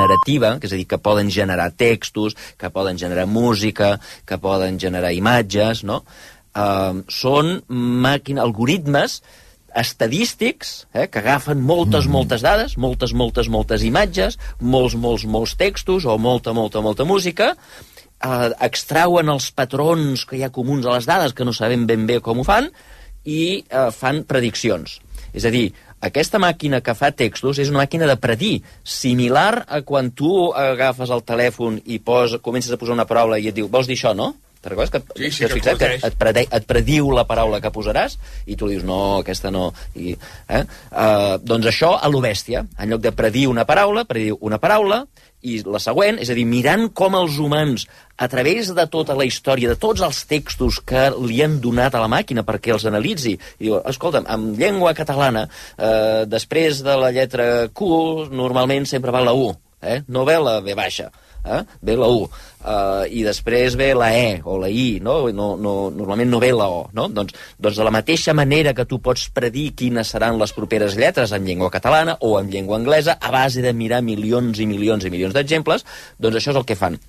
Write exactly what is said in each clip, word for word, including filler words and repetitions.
generativa, que és a dir, que poden generar textos, que poden generar música, que poden generar imatges, no? Uh, són màquines, algoritmes estadístics, eh, que agafen moltes, moltes dades, moltes, moltes, moltes imatges, molts, molts, molts textos o molta, molta, molta música, eh, extrauen els patrons que hi ha comuns a les dades, que no sabem ben bé com ho fan, i eh, fan prediccions. És a dir, aquesta màquina que fa textos és una màquina de predir, similar a quan tu agafes el telèfon i pos, comences a posar una paraula i et diu, vols dir això, no? Te'n recordes? Que, sí, sí, que, que, fixat, que et, predi, et prediu la paraula que posaràs i tu li dius, no, aquesta no. I, eh? uh, doncs això a lo bèstia. En lloc de predir una paraula, prediu una paraula i la següent, és a dir, mirant com els humans, a través de tota la història, de tots els textos que li han donat a la màquina perquè els analitzi, i diu, escolta'm, en llengua catalana, eh, després de la lletra Q, normalment sempre va la U, eh? No ve la V baixa. Eh? Ve la U, uh, i després ve la E o la I, no? No, no, normalment no ve la O, no? Doncs, doncs de la mateixa manera que tu pots predir quines seran les properes lletres en llengua catalana o en llengua anglesa, a base de mirar milions i milions i milions d'exemples, doncs això és el que fan.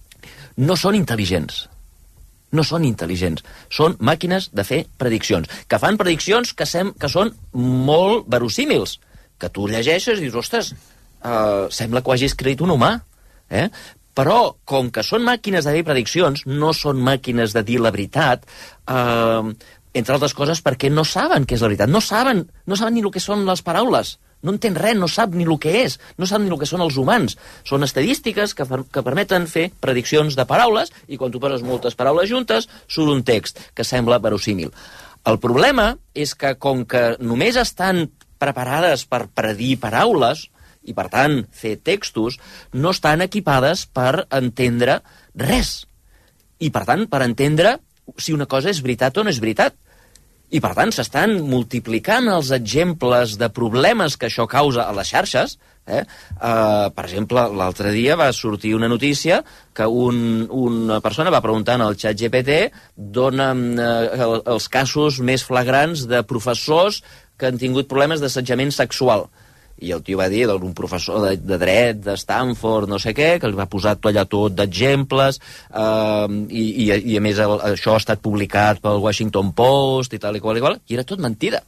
No són intel·ligents. No són intel·ligents. Són màquines de fer prediccions, que fan prediccions que, sem que són molt verosímils, que tu llegeixes i dius, ostres, uh, sembla que ho hagi escrit un humà. Eh? Però, com que són màquines de fer prediccions, no són màquines de dir la veritat, eh, entre altres coses perquè no saben què és la veritat, no saben, no saben ni el que són les paraules, no entén res, no sap ni el que és, no sap ni el que són els humans. Són estadístiques que, que permeten fer prediccions de paraules i quan tu poses moltes paraules juntes surt un text que sembla verosímil. El problema és que com que només estan preparades per predir paraules, i, per tant, fer textos, no estan equipades per entendre res. I, per tant, per entendre si una cosa és veritat o no és veritat. I, per tant, s'estan multiplicant els exemples de problemes que això causa a les xarxes. Eh? Uh, per exemple, l'altre dia va sortir una notícia que un, una persona va preguntar al xat G P T dona'm uh, els casos més flagrants de professors que han tingut problemes d'assetjament sexual. I el tio va dir d'un professor de, de dret de Stanford, no sé què, que li va posar allà tot d'exemples, eh, i, i, i a més el, això ha estat publicat pel Washington Post i tal i qual i qual, i era tot mentida.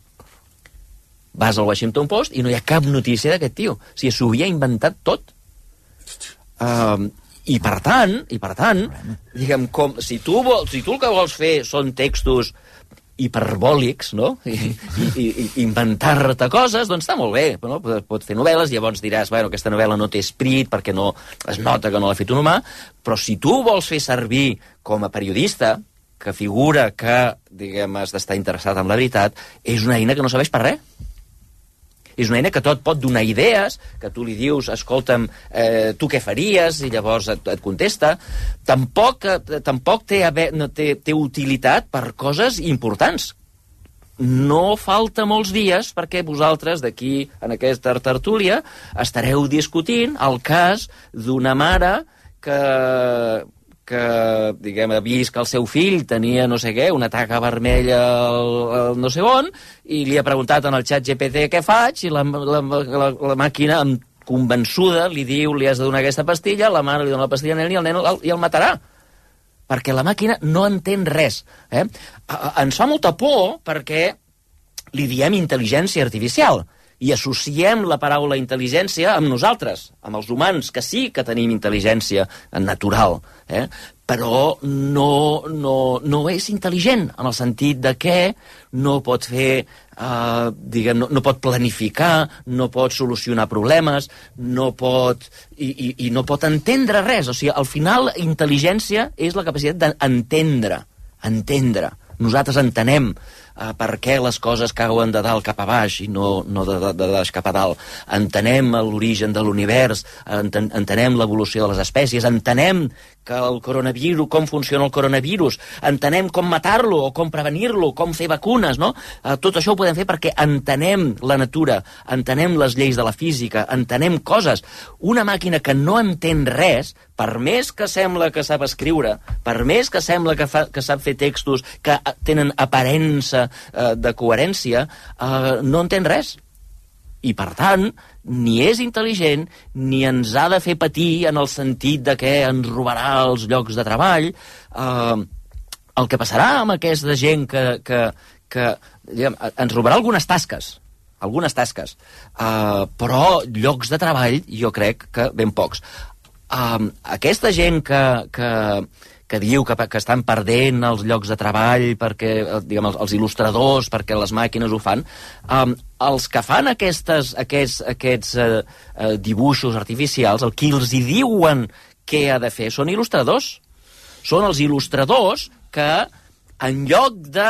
Vas al Washington Post i no hi ha cap notícia d'aquest tio. O sigui, s'ho havia inventat tot. Eh, I per tant, i per tant, diguem, com, si tu, vol, si tu el que vols fer són textos hiperbòlics, no? I, i, i inventar-te coses, doncs està molt bé, no? Pot fer novel·les, llavors diràs, bueno, aquesta novel·la no té esprit perquè no es nota que no l'ha fet un humà, però si tu vols fer servir com a periodista, que figura que, diguem, has d'estar interessat en la veritat, és una eina que no serveix per res. És una eina que tot pot donar idees, que tu li dius, escolta'm, eh, tu què faries? I llavors et, et contesta. Tampoc, tampoc té, no, té, té utilitat per coses importants. No falta molts dies perquè vosaltres, d'aquí, en aquesta tertúlia, estareu discutint el cas d'una mare que... que, diguem, ha vist que el seu fill tenia no sé què, una taca vermella al, al no sé on, i li ha preguntat en el xat G P T què faig, i la, la, la, la màquina, convençuda, li diu li has de donar aquesta pastilla, la mare li dona la pastilla al nen i el nen el, i el matarà. Perquè la màquina no entén res. Eh? Ens fa molta por perquè li diem intel·ligència artificial, i associem la paraula intel·ligència amb nosaltres, amb els humans, que sí que tenim intel·ligència natural, eh? Però no, no, no és intel·ligent, en el sentit de que no pot fer, eh, diguem, no, no pot planificar, no pot solucionar problemes, no pot, i, i, i no pot entendre res. O sigui, al final, intel·ligència és la capacitat d'entendre, entendre. Nosaltres entenem uh, per què les coses cauen de dalt cap a baix i no, no de, de, de baix cap a dalt. Entenem l'origen de l'univers, enten, entenem l'evolució de les espècies, entenem que el coronavirus, com funciona el coronavirus, entenem com matar-lo o com prevenir-lo, com fer vacunes, no? Uh, tot això ho podem fer perquè entenem la natura, entenem les lleis de la física, entenem coses. Una màquina que no entén res, per més que sembla que sap escriure, per més que sembla que, fa, que sap fer textos que tenen aparença eh, de coherència, eh, no entén res. I, per tant, ni és intel·ligent, ni ens ha de fer patir en el sentit de que ens robarà els llocs de treball. Eh, el que passarà amb aquesta gent que, que, que diguem, ens robarà algunes tasques, algunes tasques, uh, però llocs de treball jo crec que ben pocs. Uh, aquesta gent que, que, que diu que, que estan perdent els llocs de treball perquè, diguem, els, els il·lustradors, perquè les màquines ho fan, um, els que fan aquestes, aquests, aquests uh, uh, dibuixos artificials, el qui els hi diuen què ha de fer són il·lustradors. Són els il·lustradors que, en lloc de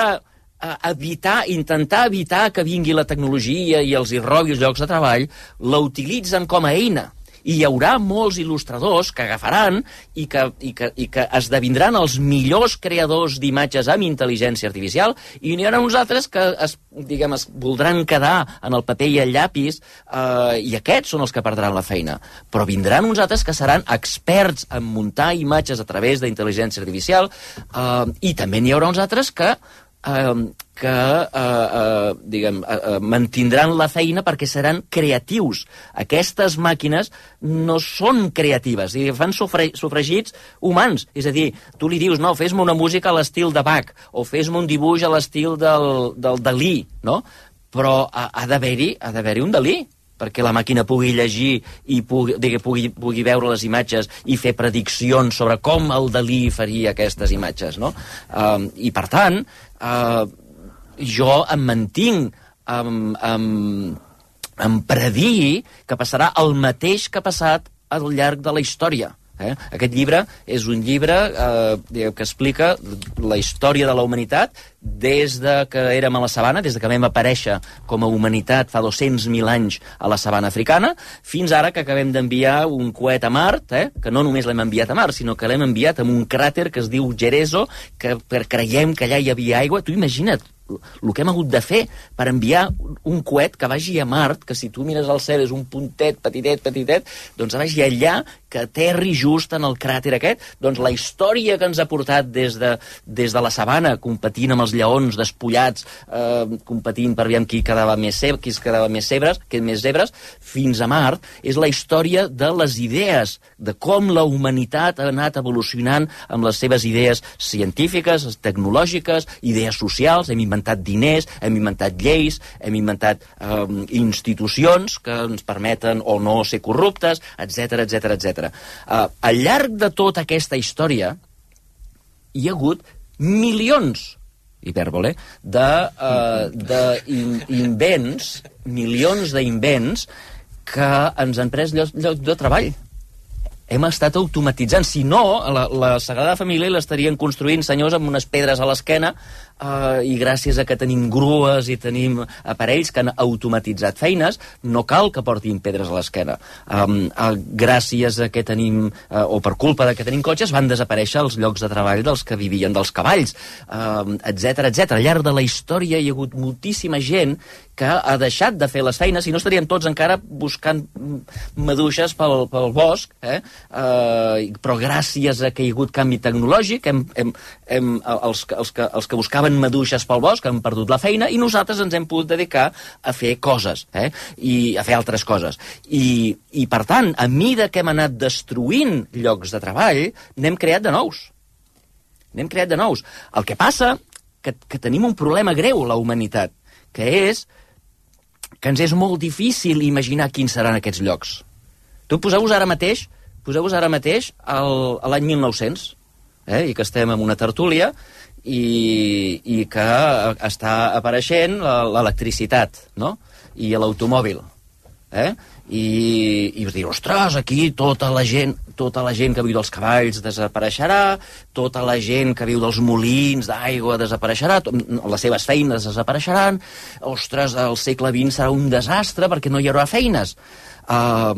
evitar, intentar evitar que vingui la tecnologia i els hi robi els llocs de treball, la utilitzen com a eina. I hi haurà molts il·lustradors que agafaran i que, i que, i que esdevindran els millors creadors d'imatges amb intel·ligència artificial, i n'hi haurà uns altres que es, diguem, es voldran quedar en el paper i el llapis, eh, i aquests són els que perdran la feina. Però vindran uns altres que seran experts en muntar imatges a través d'intel·ligència artificial, eh, i també n'hi haurà uns altres que Uh, que uh, uh, diguem, uh, uh, mantindran la feina perquè seran creatius. Aquestes màquines no són creatives, i fan sufre sufragits humans. És a dir, tu li dius, no, fes-me una música a l'estil de Bach, o fes-me un dibuix a l'estil del, del Dalí, no? Però ha, ha d'haver-hi ha d'haver-hi un Dalí, perquè la màquina pugui llegir i pugui, digui, pugui, pugui veure les imatges i fer prediccions sobre com el Dalí faria aquestes imatges, no? Um, I, per tant, uh, jo em mantinc amb, amb, amb predir que passarà el mateix que ha passat al llarg de la història. Eh? Aquest llibre és un llibre eh, que explica la història de la humanitat des de que érem a la sabana, des de que vam aparèixer com a humanitat fa dos-cents mil anys a la sabana africana, fins ara que acabem d'enviar un coet a Mart, eh? Que no només l'hem enviat a Mart, sinó que l'hem enviat amb un cràter que es diu Gereso, que per creiem que allà hi havia aigua. Tu imagina't el que hem hagut de fer per enviar un coet que vagi a Mart, que si tu mires al cel és un puntet, petitet, petitet, doncs vagi allà, que aterri just en el cràter aquest. Doncs la història que ens ha portat des de, des de la sabana, competint amb els lleons despullats, eh, competint per veure qui quedava més zebres, qui es quedava més zebres, qui més zebres, fins a Mart, és la història de les idees, de com la humanitat ha anat evolucionant amb les seves idees científiques, tecnològiques, idees socials. Hem inventat diners, hem inventat lleis, hem inventat eh, institucions que ens permeten o no ser corruptes, etcètera, etcètera, etcètera. Uh, al llarg de tota aquesta història hi ha hagut milions, hipèrbole, de, uh, de in invents, milions d'invents que ens han pres lloc, lloc de treball. Hem estat automatitzant. Si no, la, la Sagrada Família l'estarien construint senyors amb unes pedres a l'esquena, Uh, i gràcies a que tenim grues i tenim aparells que han automatitzat feines, no cal que portin pedres a l'esquena. Um, uh, gràcies a que tenim, uh, o per culpa de que tenim cotxes, van desaparèixer els llocs de treball dels que vivien dels cavalls, uh, etcètera, etcètera. Al llarg de la història hi ha hagut moltíssima gent que ha deixat de fer les feines, i no estaríem tots encara buscant maduixes pel, pel bosc, eh? Uh, però gràcies a que hi ha hagut canvi tecnològic, hem, hem, hem, els, els, que, els que buscaven maduixes pel bosc han perdut la feina, i nosaltres ens hem pogut dedicar a fer coses, eh? I a fer altres coses. I, i per tant, a mida que hem anat destruint llocs de treball, n'hem creat de nous. N'hem creat de nous. El que passa que, que tenim un problema greu, la humanitat, que és que ens és molt difícil imaginar quins seran aquests llocs. Tu poseu-vos ara mateix, poseu-vos ara mateix al, a l'any mil nou-cents, eh? I que estem en una tertúlia, i, i que està apareixent l'electricitat, no? I l'automòbil, eh? I, i us diu, ostres, aquí tota la gent tota la gent que viu dels cavalls desapareixerà, tota la gent que viu dels molins d'aigua desapareixerà, les seves feines desapareixeran, ostres, el segle vint serà un desastre perquè no hi haurà feines. Uh,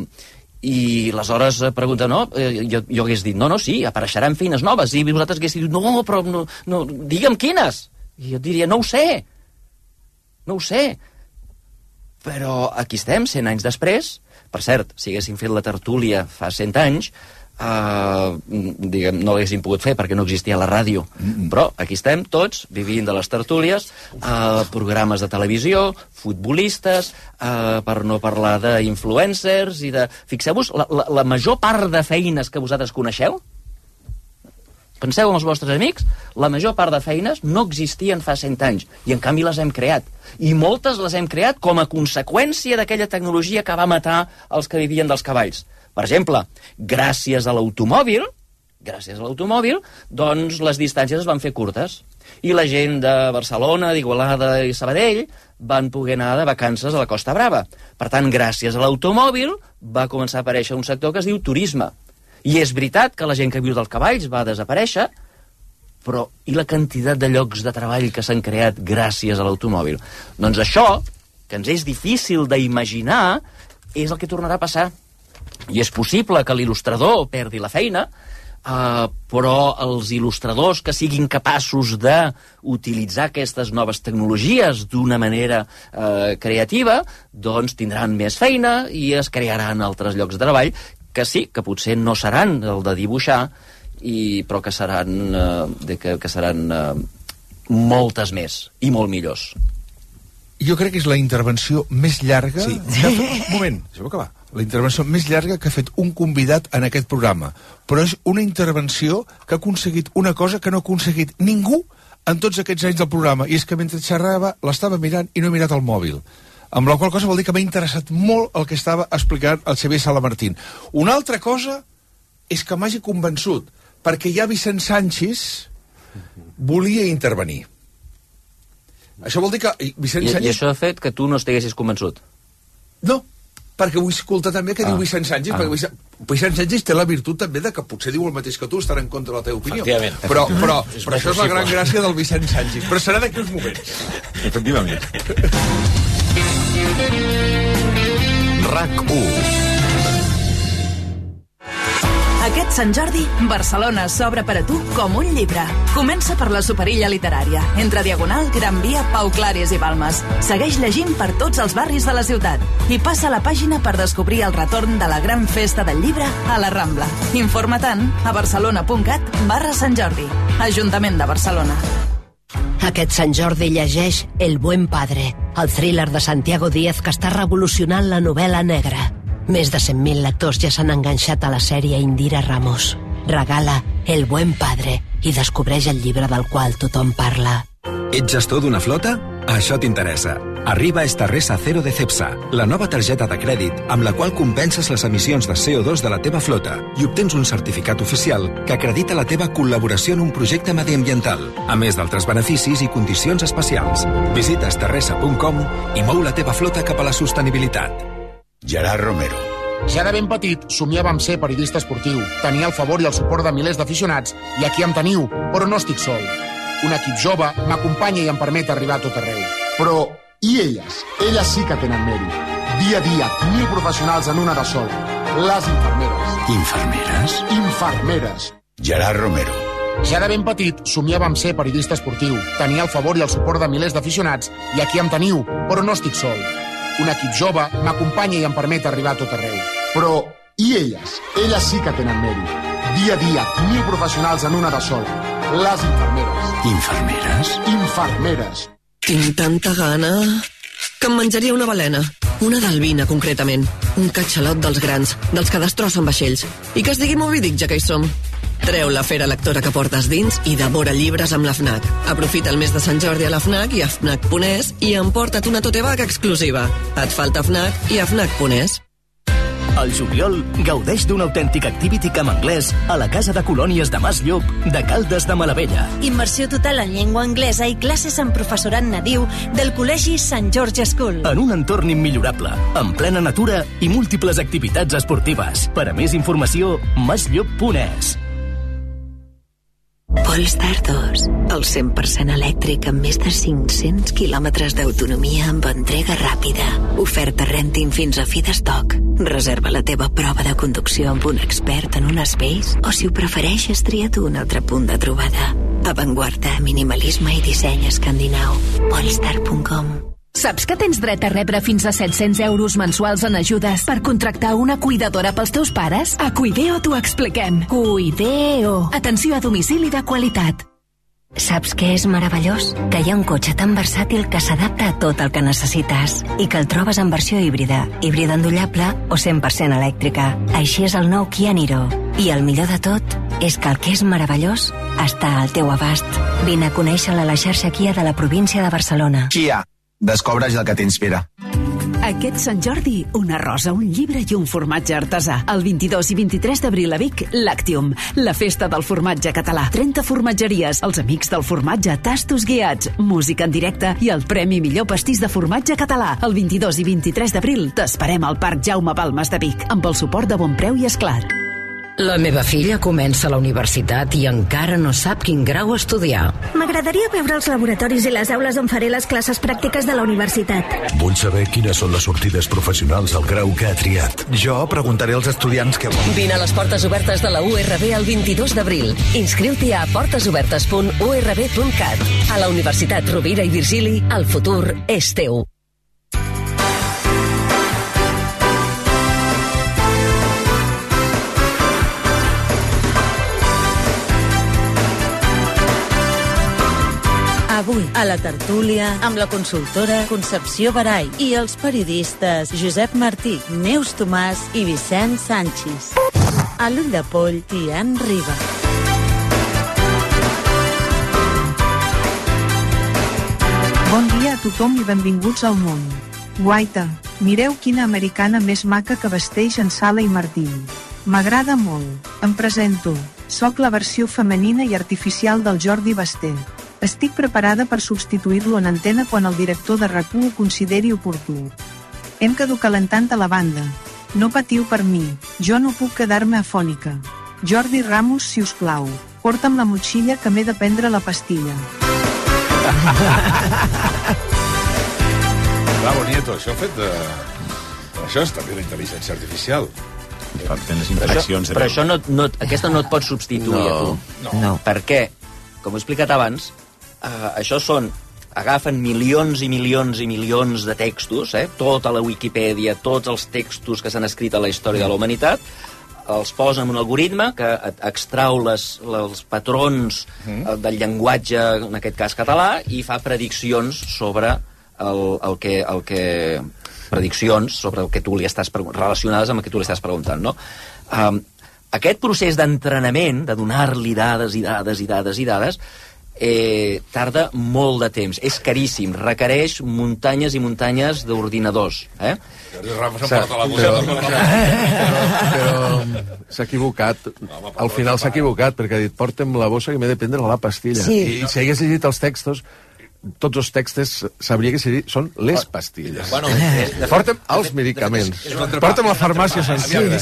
i aleshores pregunta, no, jo, jo hagués dit, no, no, sí, apareixeran feines noves, i vosaltres haguéssiu dit, no, però no, no, digue'm quines. I jo diria, no ho sé, no ho sé. Però aquí estem, cent anys després. Per cert, si haguéssim fet la tertúlia fa cent anys, Uh, diguem, no l'haguéssim pogut fer perquè no existia la ràdio, mm-hmm. però aquí estem tots, vivint de les tertúlies, uh, programes de televisió, futbolistes, uh, per no parlar d'influencers i de... Fixeu-vos, la, la, la major part de feines que vosaltres coneixeu, penseu en els vostres amics, la major part de feines no existien fa cent anys, i en canvi les hem creat. I moltes les hem creat com a conseqüència d'aquella tecnologia que va matar els que vivien dels cavalls. Per exemple, gràcies a l'automòbil, gràcies a l'automòbil, doncs les distàncies es van fer curtes. I la gent de Barcelona, d'Igualada i Sabadell van poder anar de vacances a la Costa Brava. Per tant, gràcies a l'automòbil va començar a aparèixer un sector que es diu turisme. I és veritat que la gent que viu dels cavalls va desaparèixer, però i la quantitat de llocs de treball que s'han creat gràcies a l'automòbil? Doncs això, que ens és difícil d'imaginar, és el que tornarà a passar. I és possible que l'il·lustrador perdi la feina, uh, però els il·lustradors que siguin capaços d'utilitzar aquestes noves tecnologies d'una manera uh, creativa, doncs tindran més feina i es crearan altres llocs de treball que sí, que potser no seran el de dibuixar, i, però que seran, uh, de que, que seran uh, moltes més i molt millors. Jo crec que és la intervenció més llarga... Sí. Que... Un moment, deixeu acabar. La intervenció més llarga que ha fet un convidat en aquest programa. Però és una intervenció que ha aconseguit una cosa que no ha aconseguit ningú en tots aquests anys del programa. I és que mentre xerrava l'estava mirant i no he mirat el mòbil. Amb la qual cosa vol dir que m'ha interessat molt el que estava explicant el Xavier Salamartín. Una altra cosa és que m'hagi convençut, perquè ja Vicent Sanchis volia intervenir. Això vol dir que Vicent I, Sánchez... I això ha fet que tu no estiguessis convençut? No, perquè vull escoltar també què ah. diu Vicent Sánchez, ah. perquè Vicent, Vicent Sánchez té la virtut també de que potser diu el mateix que tu, estarà en contra de la teva opinió. Però, però, és però això és la gran gràcia del Vicent Sánchez. Però serà d'aquí uns moments. Efectivament. RAC u. Aquest Sant Jordi, Barcelona s'obre per a tu com un llibre. Comença per la Superilla Literària, entre Diagonal, Gran Via, Pau Claris i Balmes. Segueix llegint per tots els barris de la ciutat i passa la pàgina per descobrir el retorn de la gran festa del llibre a la Rambla. Informa-te'n a barcelona.cat barra Sant Jordi. Ajuntament de Barcelona. Aquest Sant Jordi llegeix El buen padre, el thriller de Santiago Díez que està revolucionant la novel·la negra. Més de cent mil lectors ja s'han enganxat a la sèrie Indira Ramos. Regala El buen padre i descobreix el llibre del qual tothom parla. Ets gestor d'una flota? Això t'interessa. Arriba Estarresa Cero de Cepsa, la nova targeta de crèdit amb la qual compenses les emissions de C O dos de la teva flota i obtens un certificat oficial que acredita la teva col·laboració en un projecte mediambiental, a més d'altres beneficis i condicions especials. Visita estarresa punt com i mou la teva flota cap a la sostenibilitat. Gerard Romero. Ja de ben petit somiava amb ser periodista esportiu, tenia el favor i el suport de milers d'aficionats, i aquí em teniu, però no estic sol. Un equip jove m'acompanya i em permet arribar a tot arreu. Però, i elles? Elles sí que tenen mèrit. Dia a dia, mil professionals en una de sol. Les infermeres. Infermeres? Infermeres. Gerard Romero. Ja de ben petit somiava amb ser periodista esportiu, tenia el favor i el suport de milers d'aficionats, i aquí em teniu, però no estic sol. Un equip jove m'acompanya i em permet arribar a tot arreu. Però, i elles? Elles sí que tenen mèrit. Dia a dia, mil professionals en una de sol. Les infermeres. Infermeres? Infermeres. Tinc tanta gana que em menjaria una balena. Una d'albina, concretament. Un catxalot dels grans, dels que destrossen vaixells. I que es digui Moby Dick, ja que hi som. Treu la fera lectora que portes dins i devora llibres amb la FNAC. Aprofita el mes de Sant Jordi a la FNAC i a FNAC punt es i emporta't una tote bag exclusiva. Et falta FNAC i a FNAC punt es. Al juliol, gaudeix d'un autèntic activity camp anglès a la Casa de Colònies de Mas Llop de Caldes de Malavella. Immersió total en llengua anglesa i classes amb professorat nadiu del Col·legi Sant George School. En un entorn immillorable, en plena natura i múltiples activitats esportives. Per a més informació, masllop punt es. Polestar dos, el cent per cent elèctric amb més de cinc-cents quilòmetres d'autonomia amb entrega ràpida. Oferta renting fins a fi d'estoc. Reserva la teva prova de conducció amb un expert en un Space o, si ho prefereixes, tria tu un altre punt de trobada. Avantguarda, minimalisme i disseny escandinau. Polestar punt com. Saps que tens dret a rebre fins a set-cents euros mensuals en ajudes per contractar una cuidadora pels teus pares? A Cuideo t'ho expliquem. Cuideo. Atenció a domicili de qualitat. Saps què és meravellós? Que hi ha un cotxe tan versàtil que s'adapta a tot el que necessites i que el trobes en versió híbrida, híbrida endollable o cent per cent elèctrica. Així és el nou Kia Niro. I el millor de tot és que el que és meravellós està al teu abast. Vine a conèixer-la a la xarxa Kia de la província de Barcelona. Kia. Descobreix el que t'inspira. Aquest Sant Jordi, una rosa, un llibre i un formatge artesà. El vint-i-dos i vint-i-tres d'abril a Vic, Lactium, la festa del formatge català. trenta formatgeries, els amics del formatge, tastos guiats, música en directe i el premi millor pastís de formatge català. El vint-i-dos i vint-i-tres d'abril t'esperem al Parc Jaume Balmes de Vic, amb el suport de Bonpreu i Esclar. La meva filla comença la universitat i encara no sap quin grau estudiar. M'agradaria veure els laboratoris i les aules on faré les classes pràctiques de la universitat. Vull saber quines són les sortides professionals al grau que ha triat. Jo preguntaré als estudiants què volen. Vine a les portes obertes de la U R B el vint-i-dos d'abril. Inscriu-t'hi a portesobertes punt u r b punt cat. A la Universitat Rovira i Virgili, el futur és teu. Avui, a la tertúlia, amb la consultora Concepció Barai i els periodistes Josep Martí, Neus Tomàs i Vicent Sanchis. A l'ull de poll, Tian Riba. Bon dia a tothom i benvinguts al món. Guaita, mireu quina americana més maca que vesteix en Sala i Martí. M'agrada molt. Em presento. Soc la versió femenina i artificial del Jordi Basté. Estic preparada per substituir-lo en antena quan el director de RAC u ho consideri oportú. Hem caducalentant a la banda. No patiu per mi, jo no puc quedar-me afònica. Jordi Ramos, si us plau, porta'm la motxilla que m'he de prendre la pastilla. Bravo, Nieto, això fet de... Això és també la intel·ligència artificial. Per tenir les inflexions... Però, però això no, no, aquesta no et pot substituir no, a tu. No. no. Perquè, com he explicat abans, Uh, això són, agafen milions i milions i milions de textos, eh? Tota la Wikipedia, tots els textos que s'han escrit a la història de la humanitat, els posen en un algoritme que extrau les, els patrons mm. del llenguatge, en aquest cas català, i fa prediccions sobre el, el, que, el que... prediccions sobre el que tu li estàs relacionades amb el que tu li estàs preguntant, no? Um, aquest procés d'entrenament, de donar-li dades i dades i dades i dades, Eh, tarda molt de temps, és caríssim, requereix muntanyes i muntanyes d'ordinadors, eh? Ramos em porta la bossa. Però s'ha equivocat, al final s'ha equivocat, perquè ha dit, porta'm la bossa que m'he de prendre la pastilla. Sí. I si hagués llegit els textos, tots els textos sabria que són les pastilles. Bueno, porta'm els medicaments. Porta'm la farmàcia sencera.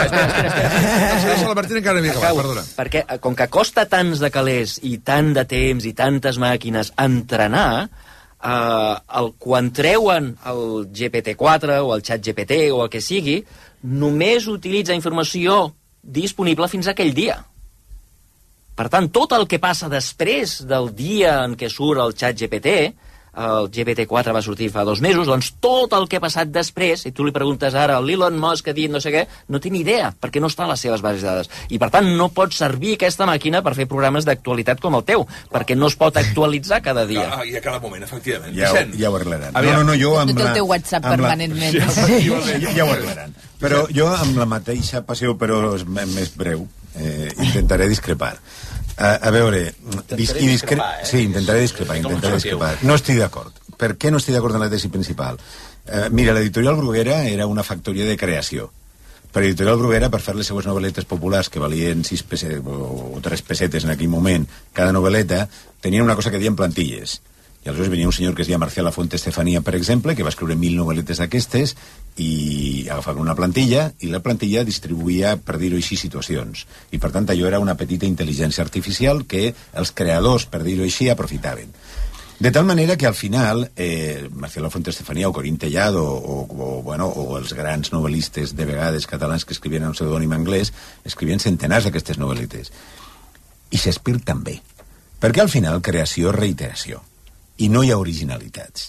Perquè, com que costa tants de calés i tant de temps i tantes màquines entrenar, eh, el, quan treuen el G P T quatre o el xat G P T o el que sigui, només utilitza informació disponible fins a aquell dia. Per tant, tot el que passa després del dia en què surt el xat G P T, el G P T quatre va sortir fa dos mesos, doncs tot el que ha passat després, i tu li preguntes ara, l'Elon Musk ha dit no sé què, no té ni idea, perquè no està a les seves bases de dades. I per tant, no pot servir aquesta màquina per fer programes d'actualitat com el teu, perquè no es pot actualitzar cada dia. Ah, I a cada moment, efectivament. Ja, ho, ja ho arreglaran. No, no, no, jo amb la... El teu WhatsApp permanentment. La... Sí, ja, ja ho arreglaran. Però jo, amb la mateixa passió, però més breu, eh, intentaré discrepar. A, a veure, dis, i discre... eh? Sí, intentaré discrepar, intentaré discrepar. No estic d'acord. Per què no estic d'acord en la tesi principal? Eh, mira, l'editorial Bruguera era una factoria de creació. Per l'editorial Bruguera, per fer les seues novel·letes populars, que valien sis pessetes o tres pessetes en aquell moment, cada novel·leta, tenien una cosa que deien plantilles. I aleshores venia un senyor que es deia Marcial Lafuente Estefania, per exemple, que va escriure mil novel·letes d'aquestes i agafava una plantilla i la plantilla distribuïa, per dir-ho així, situacions. I per tant allò era una petita intel·ligència artificial que els creadors, per dir-ho així, aprofitaven. De tal manera que al final eh, Marcial Lafuente Estefania o Corín Tellado o, o, bueno, o els grans novel·listes de vegades catalans que escrivien en un pseudònim anglès escrivien centenars d'aquestes novel·letes. I Shakespeare també. Perquè al final creació és reiteració. I no hi ha originalitats.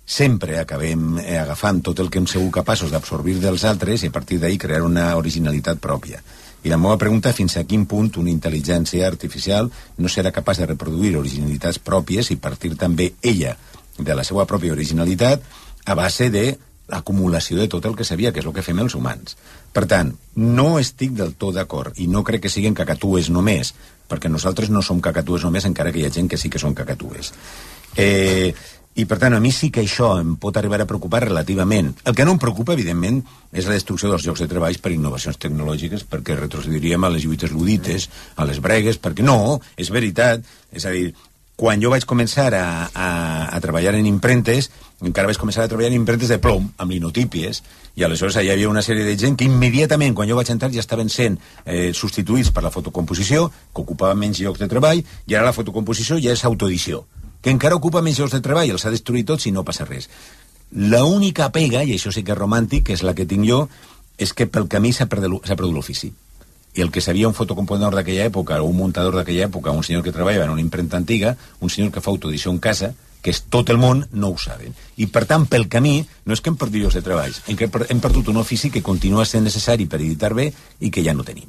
sempre acabem eh, agafant tot el que hem sigut capaços d'absorbir dels altres i a partir d'ahir crear una originalitat pròpia. I la meva pregunta, fins a quin punt una intel·ligència artificial no serà capaç de reproduir originalitats pròpies i partir també ella de la seva pròpia originalitat a base de l'acumulació de tot el que sabia, que és el que fem els humans. Per tant, no estic del tot d'acord i no crec que siguin cacatues només, perquè nosaltres no som cacatues només, encara que hi ha gent que sí que són cacatues. Eh, I, per tant, a mi sí que això em pot arribar a preocupar relativament. El que no em preocupa, evidentment, és la destrucció dels llocs de treball per innovacions tecnològiques, perquè retrocediríem a les lluites ludites, a les bregues, perquè no, és veritat, és a dir, quan jo vaig començar a, a, a treballar en impremtes, encara vaig començar a treballar en impremtes de plom, amb linotípies, i aleshores hi havia una sèrie de gent que immediatament, quan jo vaig entrar, ja estaven sent eh, substituïts per la fotocomposició, que ocupava menys llocs de treball, i ara la fotocomposició ja és autoedició, que encara ocupa menys llocs de treball, els ha destruït tots i no passa res. L'única pega, i això sí que és romàntic, que és la que tinc jo, és que pel camí s'ha perdut l'ofici. I el que sabia un fotocomponedor d'aquella època, o un muntador d'aquella època, un senyor que treballava en una impremta antiga, un senyor que fa autoedició en casa, que és tot el món, no ho saben. I, per tant, pel camí, no és que hem perdut llocs de treball, hem perdut un ofici que continua sent necessari per editar bé i que ja no tenim.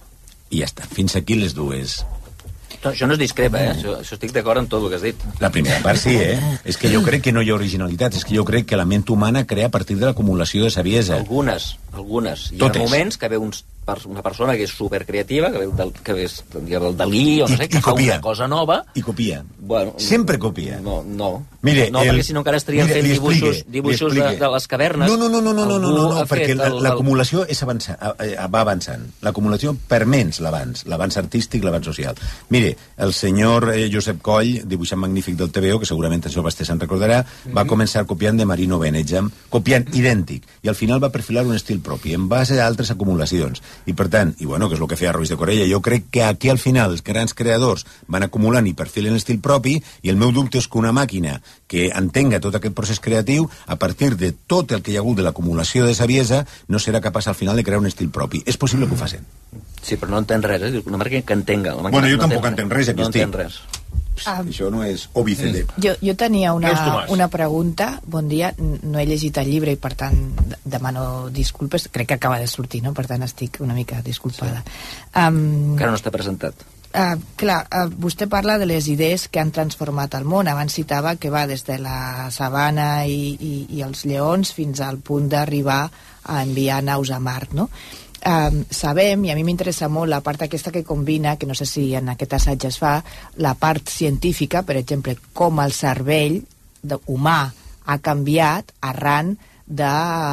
I ja està. Fins aquí les dues... No, això no es discrepa, eh? Això, això estic d'acord amb tot el que has dit. La primera part sí, eh? És que jo crec que no hi ha originalitat, és que jo crec que la ment humana crea a partir de l'acumulació de saviesa. Algunes, algunes. Hi ha Totes. moments que ve uns, una persona que és supercreativa, que ve del, que és del Dalí, o no sé, I, que i fa copia. una cosa nova... I copia. Bueno, Sempre copia. No, no. Mire, no, el... perquè si no encara estaríem Mire, fent dibuixos, explique, dibuixos de, de les cavernes. No, no, no, no, no, no, no, no, no perquè el, l'acumulació és avançant, va avançant. L'acumulació permens l'avanç, l'avanç artístic, l'avanç social. Mire, el senyor eh, Josep Coll, dibuixant magnífic del T V O, que segurament això Basté se'n recordarà, mm-hmm. va començar copiant de Marino Benejam, copiant idèntic, i al final va perfilar un estil propi, en base a altres acumulacions. I per tant, i bueno, que és el que feia Ruiz de Corella, jo crec que aquí al final els grans creadors van acumulant i perfilen l'estil propi, i el meu dubte és que una màquina que entenga tot aquest procés creatiu, a partir de tot el que hi ha hagut de l'acumulació de saviesa, no serà capaç al final de crear un estil propi. És possible que ho facin. Sí, però no entén res, eh? Una màquina que entenga. La Bueno, jo no tampoc entenc res, aquí no estic. No res. Um, Això no és obicede. jo, jo tenia una, una pregunta. Bon dia, no he llegit el llibre i per tant demano disculpes, crec que acaba de sortir, no? Per tant estic una mica disculpada. Sí. Um, Encara no està presentat. Uh, clar, uh, vostè parla de les idees que han transformat el món. Abans citava que va des de la sabana i, i, i els lleons fins al punt d'arribar a enviar naus a Mart, no? Um, sabem, i a mi m'interessa molt la part aquesta que combina, que no sé si en aquest assaig es fa, la part científica, per exemple, com el cervell de, humà ha canviat arran de,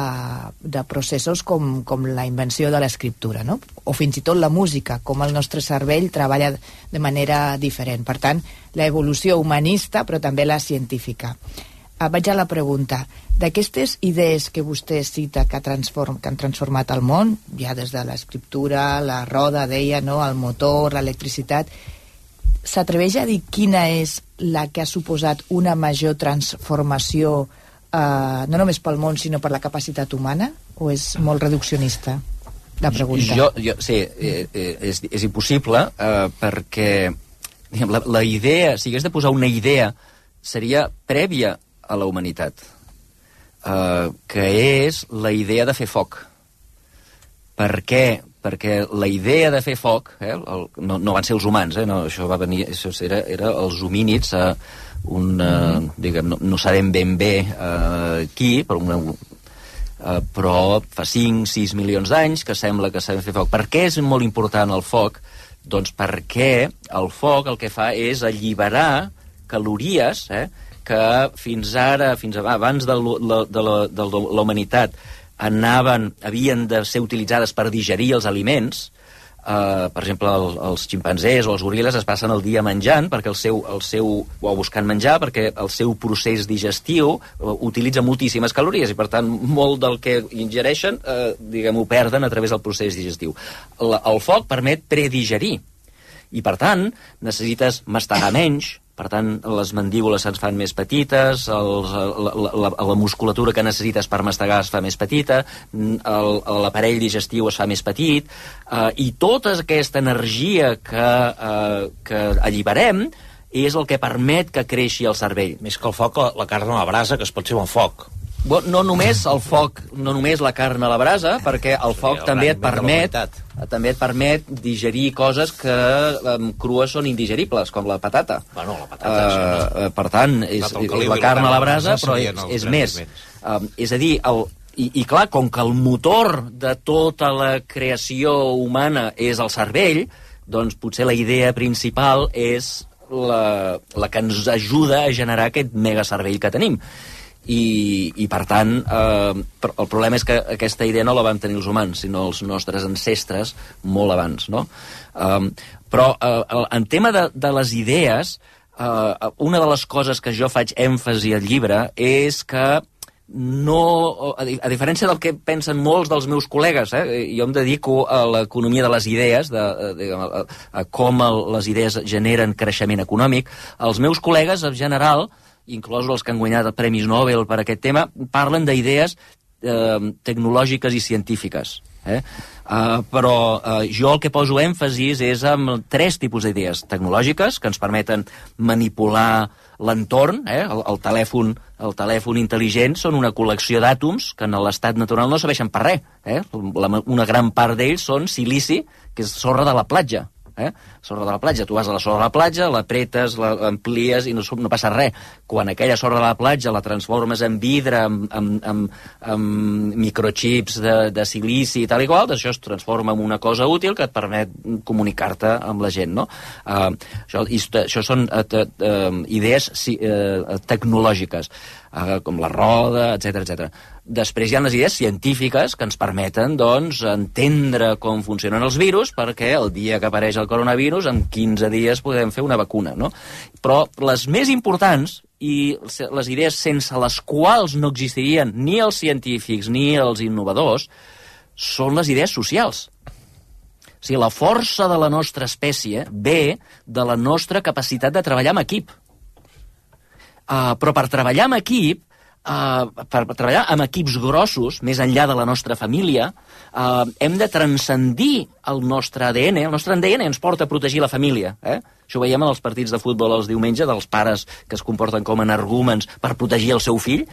de processos com, com la invenció de l'escriptura, no? O fins i tot la música, com el nostre cervell treballa de manera diferent. Per tant, la evolució humanista, però també la científica. Uh, vaig a la pregunta. D'aquestes idees que vostè cita que, transform, que han transformat el món, ja des de l'escriptura, la roda, deia, no? El motor, l'electricitat, s'atreveix a dir quina és la que ha suposat una major transformació Uh, no només pel món, sinó per la capacitat humana? O és molt reduccionista, la pregunta? Jo, jo, sí, eh, eh, és, és impossible, eh, perquè diguem, la, la idea, si hagués de posar una idea, seria prèvia a la humanitat, eh, que és la idea de fer foc. Per què? Perquè la idea de fer foc, eh, el, no, no van ser els humans, eh, no, això va venir, això era, era els homínids, eh, un, eh, diguem, no, no sabem ben bé eh, qui, però, una, eh, però fa cinc sis milions d'anys que sembla que sabem fer foc. Per què és molt important el foc? Doncs perquè el foc el que fa és alliberar calories, eh, que fins ara, fins abans de la, de la, de la humanitat, anaven, havien de ser utilitzades per digerir els aliments. Uh, per exemple, el, els ximpanzés o els goril·les es passen el dia menjant perquè el seu, el seu, o buscant menjar perquè el seu procés digestiu uh, utilitza moltíssimes calories i per tant molt del que ingereixen uh, diguem, ho perden a través del procés digestiu. El, el foc permet predigerir i per tant necessites mastegar menys, per tant les mandíbules se'ns fan més petites, els, la, la, la musculatura que necessites per mastegar es fa més petita, l'aparell digestiu es fa més petit, eh, i tota aquesta energia que, eh, que alliberem és el que permet que creixi el cervell. Més que el foc, la, la carn a la brasa, que es pot ser un foc. Bon, no només el foc, no només la carn a la brasa, perquè el foc també et permet també et permet digerir coses que um, crues són indigeribles, com la patata. Bueno, la patata... Uh, uh, per tant, és, és la carn a la brasa, però és, és més. Um, és a dir, el, i, i clar, com que el motor de tota la creació humana és el cervell, doncs potser la idea principal és la, la que ens ajuda a generar aquest megacervell que tenim. I, i per tant, eh, el problema és que aquesta idea no la vam tenir els humans, sinó els nostres ancestres molt abans, no? Eh, però eh, en tema de, de les idees, eh, una de les coses que jo faig èmfasi al llibre és que no, a, a diferència del que pensen molts dels meus col·legues, eh, jo em dedico a l'economia de les idees, de, de, a, a com el, les idees generen creixement econòmic. Els meus col·legues, en general, inclosos els que han guanyat premis Nobel per aquest tema, parlen d'idees eh, tecnològiques i científiques. Eh? Uh, però uh, jo el que poso èmfasis és en tres tipus d'idees tecnològiques que ens permeten manipular l'entorn, eh? el, el, telèfon, el telèfon intel·ligent són una col·lecció d'àtoms que en l'estat natural no serveixen per res. Eh? La, una gran part d'ells són silici, que és sorra de la platja. Eh? Sorra de la platja, tu vas a la sorra de la platja, l'apretes, l'amplies i no, no passa res. Quan aquella sorra de la platja la transformes en vidre, amb, amb, amb, amb microchips de, de silici i tal i qual, doncs això es transforma en una cosa útil que et permet comunicar-te amb la gent, no? Uh, això, això són uh, uh, idees uh, tecnològiques, uh, com la roda, etcètera, etcètera. Després hi ha les idees científiques que ens permeten, doncs, entendre com funcionen els virus, perquè el dia que apareix el coronavirus, en quinze dies podem fer una vacuna, no? Però les més importants, i les idees sense les quals no existirien ni els científics ni els innovadors, són les idees socials. O sigui, la força de la nostra espècie ve de la nostra capacitat de treballar en equip. Uh, però per treballar en equip, Uh, per, per treballar amb equips grossos, més enllà de la nostra família, uh, hem de transcendir el nostre A D N. El nostre A D N ens porta a protegir la família. Eh? Això ho veiem en els partits de futbol els diumenge, dels pares que es comporten com energúmens per protegir el seu fill.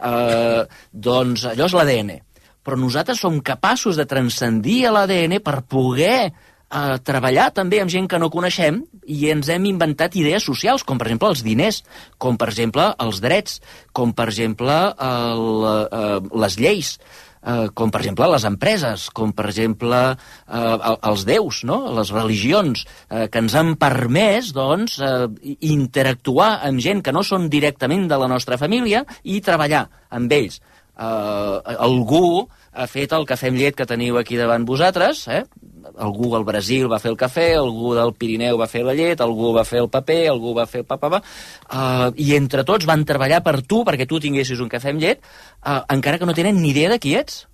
Uh, doncs allò és l'A D N. Però nosaltres som capaços de transcendir l'A D N per poder a treballar també amb gent que no coneixem i ens hem inventat idees socials, com per exemple els diners, com per exemple els drets, com per exemple el, uh, les lleis, uh, com per exemple les empreses, com per exemple uh, els déus, no? Les religions, uh, que ens han permès doncs, uh, interactuar amb gent que no són directament de la nostra família i treballar amb ells. Uh, algú ha fet el cafè amb llet que teniu aquí davant vosaltres, eh? Algú al Brasil va fer el cafè, algú del Pirineu va fer la llet, algú va fer el paper, algú va fer el papà, uh, i entre tots van treballar per tu, perquè tu tinguessis un cafè amb llet, uh, encara que no tenen ni idea de qui ets.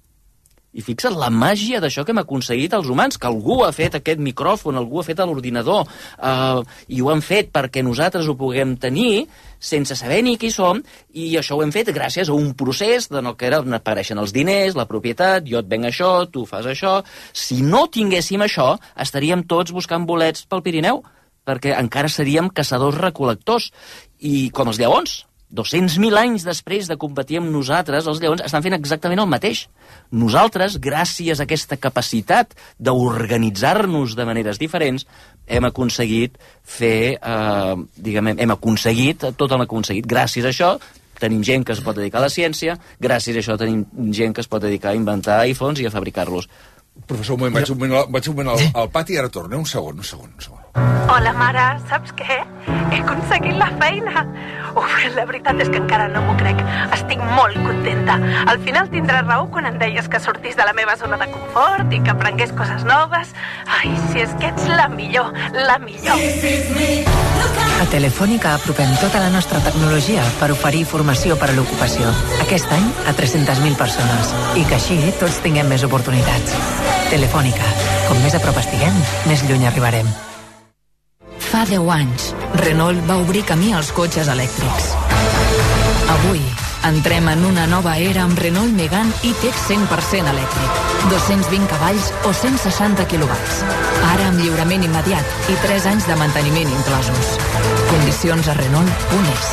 I fixa't la màgia d'això que hem aconseguit els humans, que algú ha fet aquest micròfon, algú ha fet l'ordinador, uh, i ho han fet perquè nosaltres ho puguem tenir sense saber ni qui som, i això ho hem fet gràcies a un procés de no que era on apareixen els diners, la propietat, jo et venc això, tu fas això. Si no tinguéssim això, estaríem tots buscant bolets pel Pirineu, perquè encara seríem caçadors-recol·lectors, i com els lleons. dos-cents mil anys després de competir amb nosaltres, els lleons estan fent exactament el mateix. Nosaltres, gràcies a aquesta capacitat d'organitzar-nos de maneres diferents, hem aconseguit fer, eh, diguem, hem aconseguit, tot hem aconseguit. Gràcies a això tenim gent que es pot dedicar a la ciència, gràcies a això tenim gent que es pot dedicar a inventar iPhones i a fabricar-los. Professor, un moment, vaig un moment, vaig un moment al, al pati i ara torno. Un segon, un segon, un segon. Hola, mare, saps què? He aconseguit la feina. Uf, la veritat és que encara no m'ho crec. Estic molt contenta. Al final tindràs raó quan em deies que sortís de la meva zona de confort i que aprengués coses noves. Ai, si és que ets la millor, la millor. A Telefònica apropem tota la nostra tecnologia per oferir formació per a l'ocupació. Aquest any a tres-centes mil persones. I que així tots tinguem més oportunitats. Telefònica. Com més a prop estiguem, més lluny arribarem. Fa deu anys, Renault va obrir camí als cotxes elèctrics. Avui, entrem en una nova era amb Renault Megane i-Tech cent per cent elèctric. dos-cents vint cavalls o cent seixanta quilowatts. Ara amb lliurament pagament immediat i tres anys de manteniment inclosos. Condicions a Renault punt es.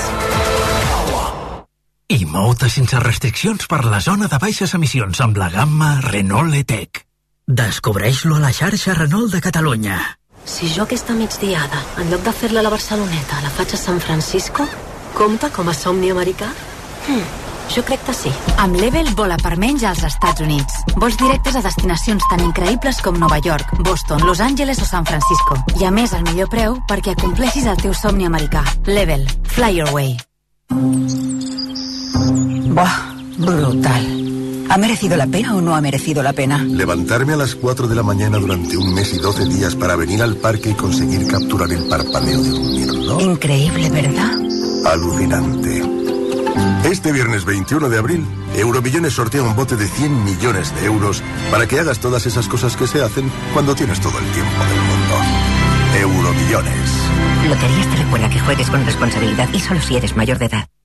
I mou-te sense restriccions per la zona de baixes emissions amb la gamma Renault E-Tech. Descobreix-lo a la xarxa Renault de Catalunya. Si jo aquesta migdiada, en lloc de fer-la a la Barceloneta, la faig a San Francisco, compta com a somni americà? Hm, jo crec que sí. Amb Level vola per menys als Estats Units. Vols directes a destinacions tan increïbles com Nova York, Boston, Los Angeles o San Francisco. I a més, al millor preu perquè acompleixis el teu somni americà. Level. Fly your way. Buah, brutal. ¿Ha merecido la pena o no ha merecido la pena? Levantarme a las cuatro de la mañana durante un mes y doce días para venir al parque y conseguir capturar el parpadeo de un mirlo. Increíble, ¿verdad? Alucinante. Este viernes veintiuno de abril, Euromillones sortea un bote de cien millones de euros para que hagas todas esas cosas que se hacen cuando tienes todo el tiempo del mundo. Euromillones. Loterías te recuerda que juegues con responsabilidad y solo si eres mayor de edad.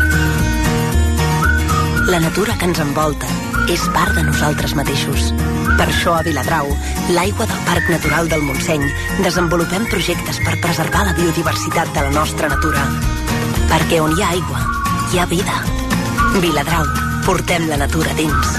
La natura que ens envolta és part de nosaltres mateixos. Per això a Viladrau, l'aigua del Parc Natural del Montseny, desenvolupem projectes per preservar la biodiversitat de la nostra natura. Perquè on hi ha aigua, hi ha vida. Viladrau, portem la natura dins.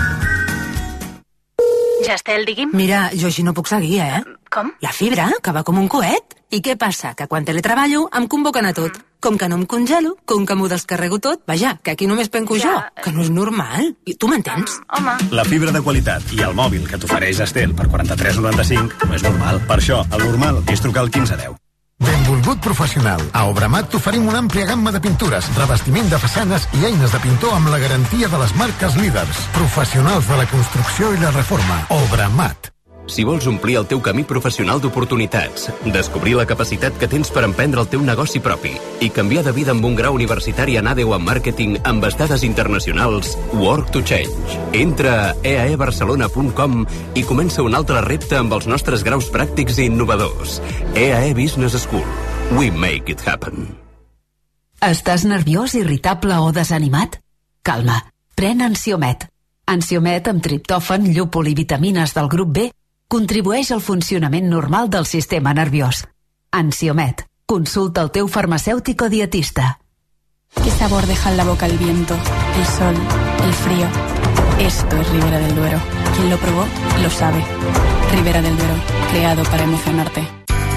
Gestel, digui'm. Mira, jo així no puc seguir, eh? Com? La fibra, que va com un coet. I què passa? Que quan teletreballo em convoquen a tot. Com que no em congelo, com que m'ho descarrego tot, vaja, que aquí només penco ja, jo, que no és normal. I tu m'entens? Home. La fibra de qualitat i el mòbil que t'ofereix Estel per quaranta-tres noranta-cinc no és normal. Per això, el normal és trucar al quinze deu. Benvolgut professional. A Obramat t'oferim una àmplia gamma de pintures, revestiment de façanes i eines de pintor amb la garantia de les marques líders. Professionals de la construcció i la reforma. Obramat. Si vols omplir el teu camí professional d'oportunitats, descobrir la capacitat que tens per emprendre el teu negoci propi i canviar de vida amb un grau universitari en A D E U en màrqueting amb estades internacionals, Work to Change. Entra a e a e barcelona punt com i comença un altre repte amb els nostres graus pràctics i innovadors. E A E Business School. We make it happen. Estàs nerviós, irritable o desanimat? Calma, pren Ansiomet. Ansiomet amb triptòfan, llúpol i vitamines del grup B contribueix al funcionament normal del sistema nerviós. Ansiomet. Consulta el teu farmacèutic o dietista. ¿Qué sabor deja en la boca el viento, el sol, el frío? Esto es Ribera del Duero. Quien lo probó, lo sabe. Ribera del Duero, creado para emocionarte.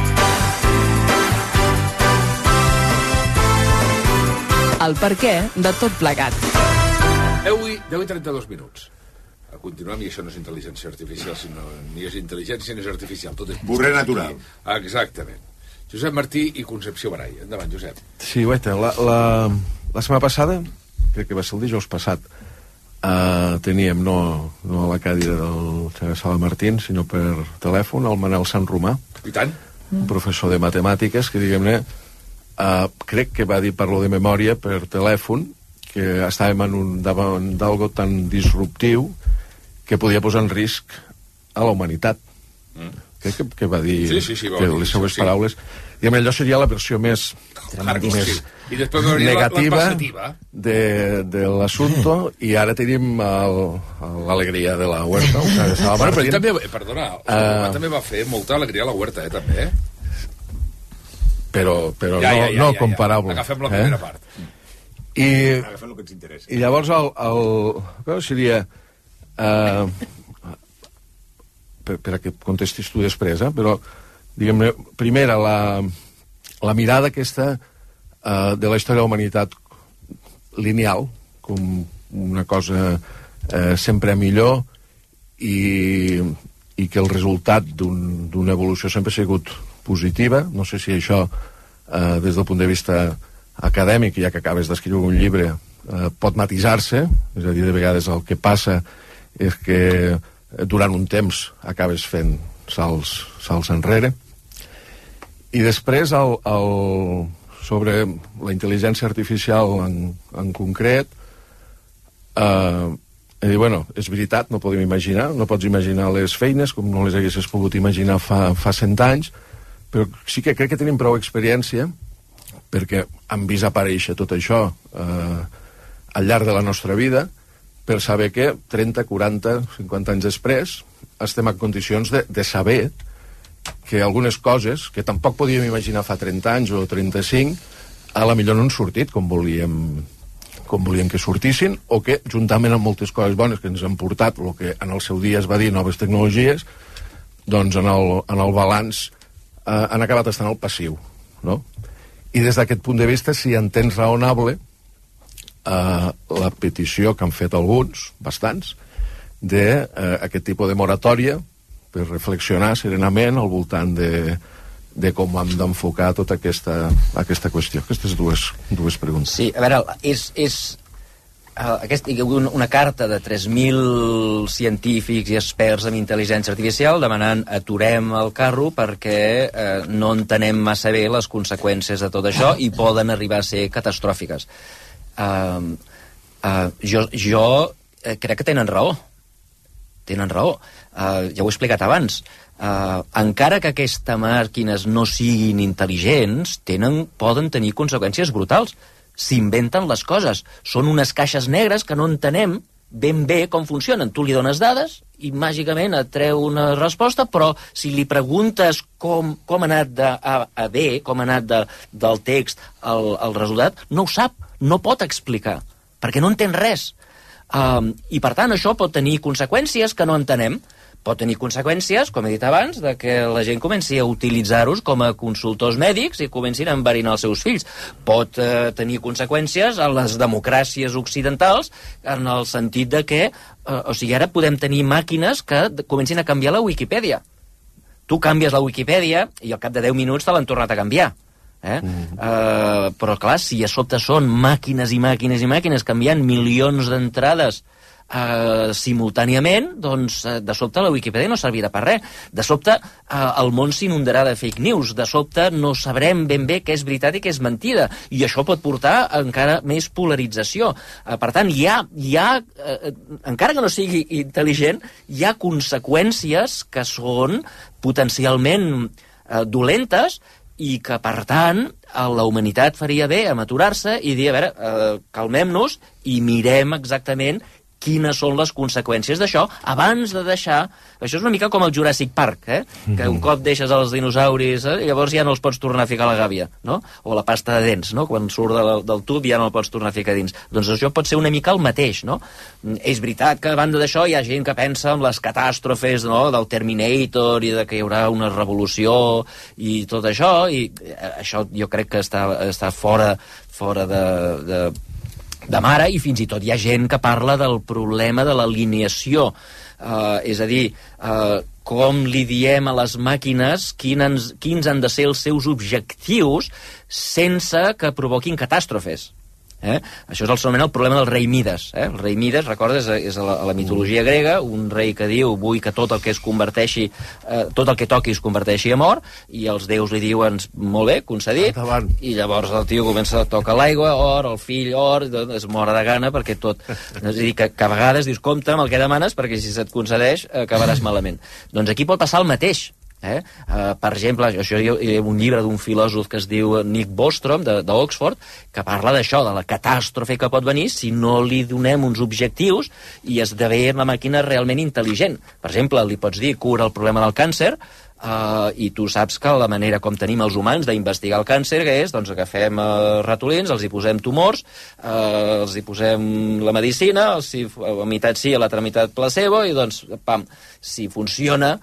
El per què de tot plegat. deu i trenta-dos minuts. Continuem, i això no és intel·ligència artificial, sinó ni és intel·ligència ni és artificial. Tot és Borré natural. Exactament. Josep Martí i Concepció Barai. Endavant, Josep. Sí, guaita, la, la, la setmana passada, crec que va ser el dijous passat, uh, teníem no, no a la cadira del senyor Sala Martín, sinó per telèfon, el Manel Sant Romà. I tant. Un professor de matemàtiques que, diguem-ne, uh, crec que va dir, parlo de memòria, per telèfon, que estàvem en un, davant d'algo tan disruptiu que podia posar en risc a la humanitat. Mm. Crec que, que va dir, sí, sí, sí, va que dir les això, seues sí. paraules... Diguem, allò seria la versió més, més sí. I després negativa la, la de, de l'assumpte, i ara tenim l'alegria de la huerta. O sigui, bueno, però ell també, perdona, uh, també va fer molta alegria a la huerta, eh, també. Però, però ja, no, ja, ja, no ja, comparable. Ja. Agafem la primera eh? part. I, Agafem el que ens interessa. I llavors el, el, el seria... Uh, per, per a que contestis tu després, eh? Però, diguem-ne, primera, la, la mirada aquesta uh, de la història de la humanitat lineal, com una cosa uh, sempre millor, i, i que el resultat d'una un, evolució sempre ha sigut positiva. No sé si això, uh, des del punt de vista acadèmic, ja que acabes d'escriure un llibre, uh, pot matisar-se, és a dir, de vegades el que passa és que durant un temps acabes fent salts, salts enrere. I després, el, el, sobre la intel·ligència artificial en, en concret, eh, he dit, bueno, és veritat, no podem imaginar, no pots imaginar les feines com no les haguessis pogut imaginar fa, fa cent anys, però sí que crec que tenim prou experiència perquè hem vist aparèixer tot això eh, al llarg de la nostra vida, per saber que trenta, quaranta, cinquanta anys després estem en condicions de, de saber que algunes coses que tampoc podíem imaginar fa trenta anys o trenta-cinc, a la millor no han sortit com volíem, com volíem que sortissin, o que, juntament amb moltes coses bones que ens han portat, el que en el seu dia es va dir noves tecnologies, doncs en el, en el balanç eh, han acabat estant al passiu, no? I des d'aquest punt de vista, si entens raonable eh, la petició que han fet alguns, bastants, d'aquest eh, tipus de moratòria per reflexionar serenament al voltant de, de com hem d'enfocar tota aquesta, aquesta qüestió. Aquestes dues, dues preguntes. Sí, a veure, és... és... Aquest, una carta de tres mil científics i experts en intel·ligència artificial demanant aturem el carro perquè eh, no entenem massa bé les conseqüències de tot això i poden arribar a ser catastròfiques. Uh, uh, jo jo eh, crec que tenen raó. Tenen raó. Uh, ja ho he explicat abans. Uh, encara que aquestes màquines no siguin intel·ligents, tenen, poden tenir conseqüències brutals. S'inventen les coses. Són unes caixes negres que no entenem ben bé com funcionen. Tu li dones dades i màgicament et treu una resposta, però si li preguntes com, com ha anat de A a B, com ha anat de, del text al, al resultat, no ho sap, no pot explicar, perquè no entén res. Um, I per tant això pot tenir conseqüències que no entenem. Pot tenir conseqüències, com he dit abans, de que la gent comenci a utilitzar-los com a consultors mèdics i comencin a enverinar els seus fills. Pot eh, tenir conseqüències a les democràcies occidentals en el sentit de que, eh, o sigui, ara podem tenir màquines que comencin a canviar la Wikipedia. Tu canvies la Wikipedia i al cap de deu minuts te l'han tornat a canviar. Eh? Mm. Uh, però clar, si a sobte són màquines i màquines i màquines canviant milions d'entrades Uh, simultàniament, doncs uh, de sobte la Wikipedia no servirà per res. De sobte uh, el món s'inundarà de fake news. De sobte no sabrem ben bé què és veritat i què és mentida. I això pot portar a encara més polarització. Uh, per tant, hi ha, hi ha uh, encara que no sigui intel·ligent, hi ha conseqüències que són potencialment uh, dolentes i que, per tant, la humanitat faria bé a aturar-se i dir, a veure, uh, calmem-nos i mirem exactament quines són les conseqüències d'això abans de deixar... Això és una mica com el Jurassic Park, eh? Mm-hmm. Que un cop deixes els dinosauris, eh? llavors ja no els pots tornar a ficar a la gàbia, no? O la pasta de dents, no? Quan surt del, del tub ja no el pots tornar a ficar dins. Doncs això pot ser una mica el mateix, no? És veritat que a banda d'això hi ha gent que pensa en les catàstrofes, no? Del Terminator i de que hi haurà una revolució i tot això, i això jo crec que està, està fora, fora de... de de mare, i fins i tot hi ha gent que parla del problema de l'alineació, uh, és a dir, uh, com li diem a les màquines quins, quins han de ser els seus objectius sense que provoquin catàstrofes. Eh? Això és el, el problema del rei Mides. Eh? El rei Mides, recordes, és a la, a la mitologia grega, un rei que diu vull que tot el que es converteixi, eh, tot el que toqui es converteixi en or, i els déus li diuen molt bé, concedit, Endavant. I llavors el tio comença a tocar l'aigua, or, el fill, or, es mora de gana perquè tot... És a dir, que, que a vegades dius compte amb el que demanes perquè si se't concedeix acabaràs malament. Doncs aquí pot passar el mateix. Eh? Uh, per exemple, això hi ha un llibre d'un filòsof que es diu Nick Bostrom d'Oxford, que parla d'això, de la catàstrofe que pot venir si no li donem uns objectius i esdevé la màquina realment intel·ligent. Per exemple, li pots dir cura el problema del càncer, Uh, i tu saps que la manera com tenim els humans d'investigar el càncer que és, doncs agafem uh, ratolins, els hi posem tumors, uh, els hi posem la medicina, si, a meitat sí, a l'altra meitat placebo, i doncs, pam, si funciona,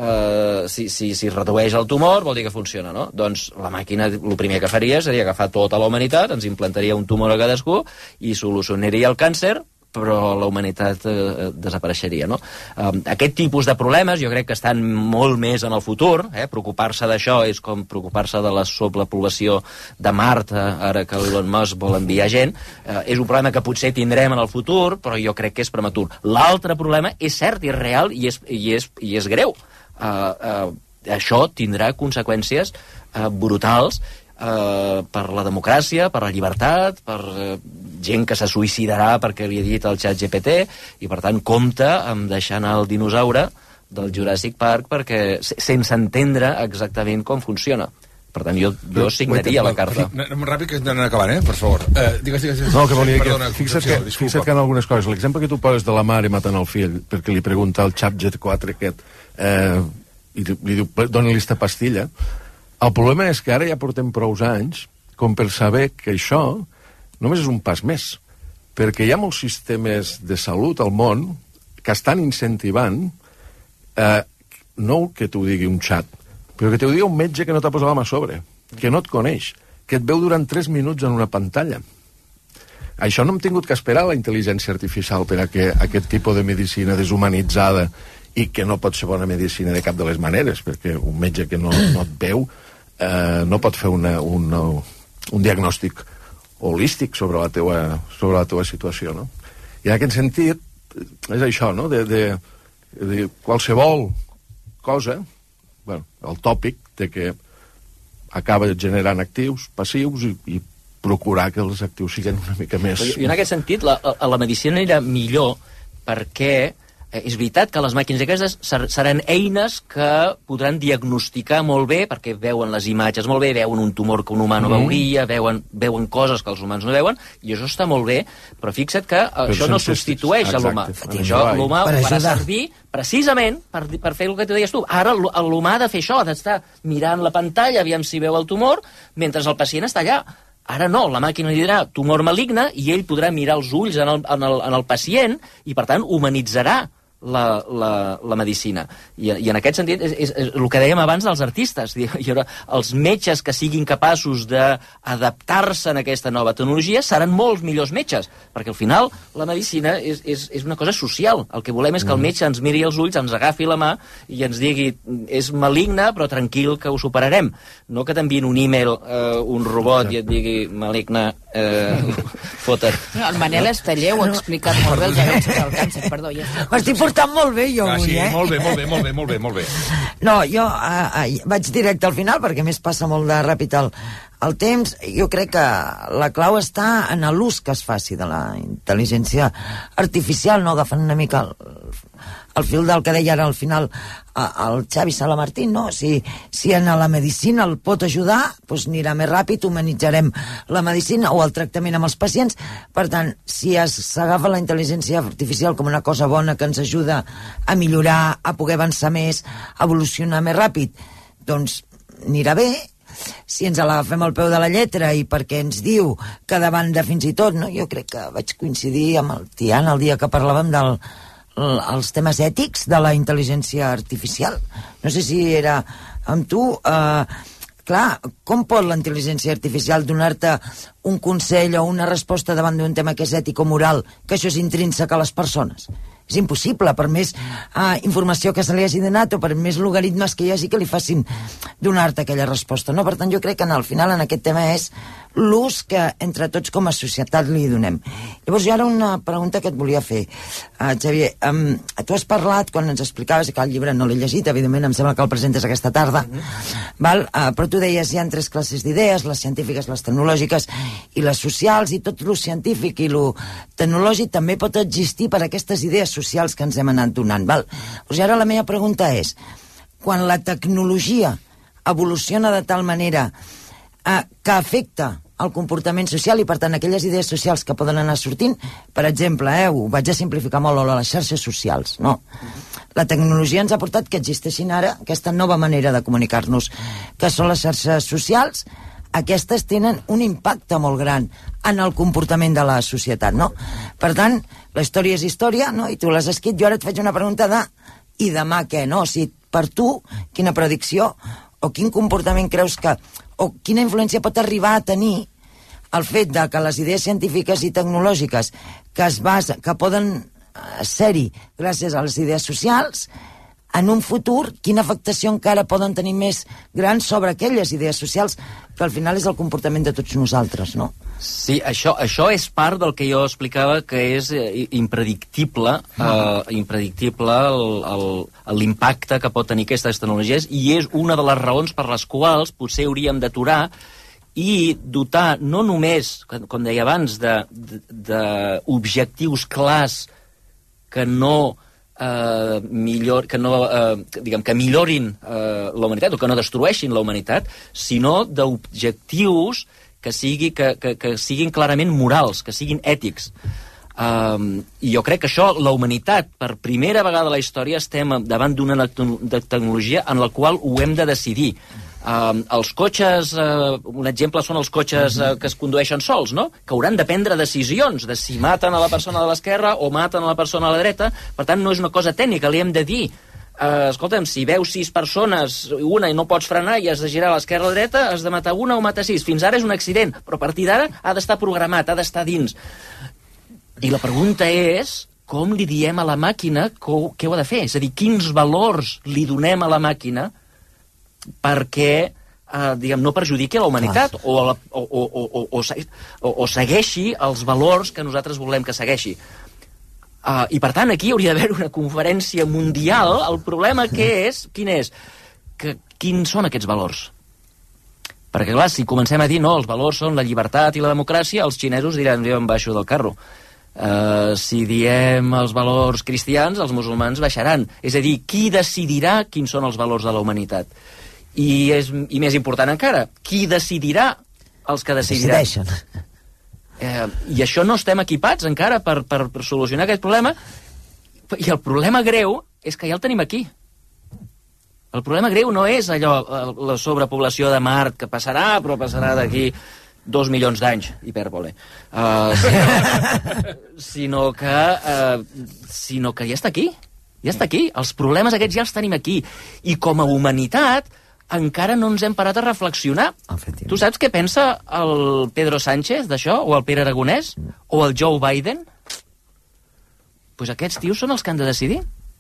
uh, si, si, si redueix el tumor, vol dir que funciona, no? Doncs la màquina, el primer que faria seria agafar tota la humanitat, ens implantaria un tumor a cadascú i solucionaria el càncer, però la humanitat eh, desapareixeria, no? Um, aquest tipus de problemes jo crec que estan molt més en el futur, eh? Preocupar-se d'això és com preocupar-se de la sobrepoblació de Mart, eh, ara que Elon Musk vol enviar gent, eh, és un problema que potser tindrem en el futur, però jo crec que és prematur. L'altre problema és cert i és real i és, i és, i és greu. Uh, uh, això tindrà conseqüències uh, brutals Uh, per la democràcia, per la llibertat, per uh, gent que se suïcidarà perquè li ha dit el xat G P T, i per tant compta amb deixar anar el dinosaure del Jurassic Park perquè sense entendre exactament com funciona. Per tant, jo, jo signaria la carta. Anem ràpid, que hem acabant, eh? Per favor. Uh, digues, digues, no, que volia dir que... Fixa't que, fixa't que en algunes coses, l'exemple que tu poses de la mare matant el fill perquè li pregunta al xat G P T quatre aquest... Eh, i li diu, doni-li esta pastilla. El problema és que ara ja portem prou anys com per saber que això només és un pas més, perquè hi ha molts sistemes de salut al món que estan incentivant eh, no que t'ho digui un xat, però que t'ho digui un metge que no t'ha posat la mà a sobre, que no et coneix, que et veu durant tres minuts en una pantalla. Això no hem tingut que esperar la intel·ligència artificial per a que aquest tipus de medicina deshumanitzada i que no pot ser bona medicina de cap de les maneres, perquè un metge que no, no et veu eh, no pot fer una, una, un diagnòstic holístic sobre la teua, sobre la teua situació, no? I en aquest sentit, és això, no?, de, de, de qualsevol cosa, bueno, el tòpic de que acaba generant actius, passius, i, i procurar que els actius siguin una mica més... I en aquest sentit, la, la medicina era millor perquè eh, és veritat que les màquines aquestes ser, seran eines que podran diagnosticar molt bé, perquè veuen les imatges molt bé, veuen un tumor que un humà no mm. veuria, veuen, veuen coses que els humans no veuen, i això està molt bé, però fixa't que però això no substitueix a l'humà. Això l'humà farà servir precisament per, per fer el que tu deies tu. Ara l'humà ha de fer això, ha d'estar mirant la pantalla, aviam si veu el tumor, mentre el pacient està allà. Ara no, la màquina li dirà tumor maligne i ell podrà mirar els ulls en el, en el, en el pacient i, per tant, humanitzarà la, la, la medicina. I, i en aquest sentit és, és, és el que dèiem abans dels artistes. I, i els metges que siguin capaços d'adaptar-se a aquesta nova tecnologia seran molts millors metges, perquè al final la medicina és, és, és una cosa social. El que volem és que el metge ens miri els ulls, ens agafi la mà i ens digui és maligne, però tranquil, que ho superarem. No que t'enviïn un e-mail, eh, un robot, i et digui maligne, eh, fota't. No, el Manel Esteller ho ha explicat molt bé, els avenços del càncer, perdó. Ja Ho estic portant molt bé, jo, ah, avui, sí, eh? molt bé, molt bé, molt bé, molt bé, molt bé. No, jo uh, uh, vaig directe al final, perquè a més passa molt de ràpid el, el temps. Jo crec que la clau està en l'ús que es faci de la intel·ligència artificial, no agafant una mica el, el fil del que deia ara al final el Xavi Salamartín, no? Si, si en la medicina el pot ajudar, doncs anirà més ràpid, humanitzarem la medicina o el tractament amb els pacients. Per tant, si s'agafa la intel·ligència artificial com una cosa bona que ens ajuda a millorar, a poder avançar més, a evolucionar més ràpid, doncs anirà bé. Si ens l'agafem al peu de la lletra i perquè ens diu que davant de fins i tot, no? Jo crec que vaig coincidir amb el Tian el dia que parlàvem del els temes ètics de la intel·ligència artificial. No sé si era amb tu. Eh, clar, com pot la intel·ligència artificial donar-te un consell o una resposta davant d'un tema que és ètic o moral, que això és intrínsec a les persones? És impossible, per més uh, informació que se li hagi donat o per més logaritmes que hi hagi que li facin donar-te aquella resposta, no? Per tant, jo crec que al final en aquest tema és l'ús que entre tots com a societat li donem. Llavors, jo ara una pregunta que et volia fer, uh, Xavier. Um, tu has parlat, quan ens explicaves, que el llibre no l'he llegit, evidentment, em sembla que el presentes aquesta tarda, mm-hmm. val? Uh, però tu deies, hi ha tres classes d'idees, les científiques, les tecnològiques i les socials, i tot lo científic i lo tecnològic també pot existir per aquestes idees socials que ens hem anat donant, val? O sigui, ara la meva pregunta és, quan la tecnologia evoluciona de tal manera eh, que afecta el comportament social i, per tant, aquelles idees socials que poden anar sortint, per exemple, eh, ho vaig a simplificar molt, a les xarxes socials, no? La tecnologia ens ha portat que existeixin ara aquesta nova manera de comunicar-nos, que són les xarxes socials. Aquestes tenen un impacte molt gran en el comportament de la societat, no? Per tant, la història és història, no? I tu l'has escrit, jo ara et faig una pregunta de i demà què, no? O sigui, per tu, quina predicció o quin comportament creus que o quina influència pot arribar a tenir el fet de que les idees científiques i tecnològiques que es basa, que poden ser-hi gràcies a les idees socials, en un futur, quina afectació encara poden tenir més gran sobre aquelles idees socials que al final és el comportament de tots nosaltres, no? Sí, això, això és part del que jo explicava que és eh, impredictible, eh, impredictible l'impacte que pot tenir aquestes tecnologies, i és una de les raons per les quals potser hauríem d'aturar i dotar no només, com deia abans, d'objectius clars que no eh, millor, que no eh, diguem, que millorin eh, la humanitat o que no destrueixin la humanitat, sinó d'objectius que, sigui, que, que, que siguin clarament morals, que siguin ètics. Um, I jo crec que això, la humanitat, per primera vegada a la història, estem davant d'una tecnologia en la qual ho hem de decidir. Um, els cotxes, uh, un exemple són els cotxes uh, que es condueixen sols, no? Que hauran de prendre decisions de si maten a la persona de l'esquerra o maten a la persona a la dreta. Per tant, no és una cosa tècnica, li hem de dir uh, escolta'm, si veus sis persones, una i no pots frenar i has de girar a l'esquerra o a la dreta, has de matar una o matar sis. Fins ara és un accident, però a partir d'ara ha d'estar programat, ha d'estar dins. I la pregunta és com li diem a la màquina què ho ha de fer? És a dir, quins valors li donem a la màquina perquè, eh, diguem, no perjudiqui la humanitat o, la, o, o, o, o, o, o segueixi els valors que nosaltres volem que segueixi. Uh, I, per tant, aquí hauria d'haver una conferència mundial. El problema que és, quin és? Que, quins són aquests valors? Perquè, clar, si comencem a dir no, els valors són la llibertat i la democràcia, els xinesos diran, jo em baixo del carro. Uh, si diem els valors cristians, els musulmans baixaran. És a dir, qui decidirà quins són els valors de la humanitat? I, és, i més important encara, qui decidirà els que decidiran? Decideixen. Eh, I això no estem equipats encara per, per, per solucionar aquest problema. I el problema greu és que ja el tenim aquí. El problema greu no és allò, la sobrepoblació de Mart, que passarà, però passarà d'aquí dos milions d'anys, hipèrbole. Uh, sinó, sinó, que, uh, sinó que ja està aquí. Ja està aquí. Els problemes aquests ja els tenim aquí. I com a humanitat encara no ens hem parat a reflexionar. Tu saps què pensa el Pedro Sánchez d'això? O el Pere Aragonès? O el Joe Biden? Doncs pues aquests tios són els que han de decidir.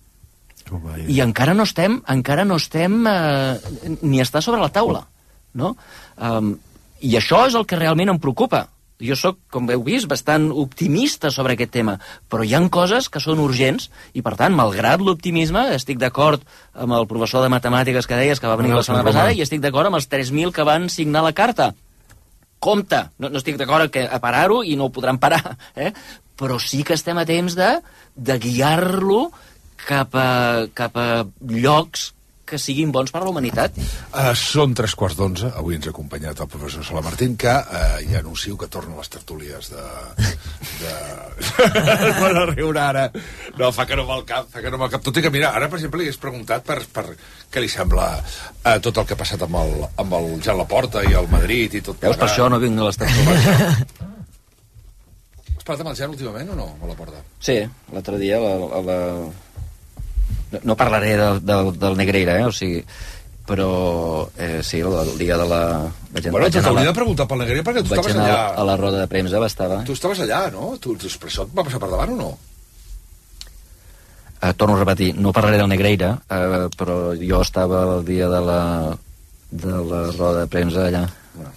I encara no estem, encara no estem eh, ni està sobre la taula. No? Um, I això és el que realment em preocupa. Jo sóc, com heu vist, bastant optimista sobre aquest tema, però hi ha coses que són urgents i, per tant, malgrat l'optimisme, estic d'acord amb el professor de matemàtiques que deies que va venir la setmana passada i estic d'acord amb els tres mil que van signar la carta. Compte! No, no estic d'acord que a parar-ho i no ho podran parar, eh? Però sí que estem a temps de, de guiar-lo cap a, cap a llocs que siguin bons per a la humanitat. Uh, són tres quarts d'onze. Avui ens ha acompanyat el professor Sala Martín, que uh, ja anuncio que torna a les tertúlies de... de... no, no riure ara. No, fa que no amb el cap, fa que no amb el cap. Tot i que, mira, ara, per exemple, li hagués preguntat per, per què li sembla uh, tot el que ha passat amb el, amb el Jan Laporta i el Madrid i tot. Veus, per això no vinc a les tertúlies. Has parlat amb el Jan últimament o no, amb la Porta? Sí, l'altre dia a la... A la... No parlaré del, del, del Negreira, eh? O sigui, però eh, sí, el dia de la... Vaig, bueno, t'hauria de preguntar pel Negreira perquè tu estaves allà. A, a la roda de premsa, estava... Tu estaves allà, no? Tu, per això et va passar per davant o no? Uh, torno a repetir, no parlaré del Negreira, uh, però jo estava el dia de la, de la roda de premsa allà. Bueno.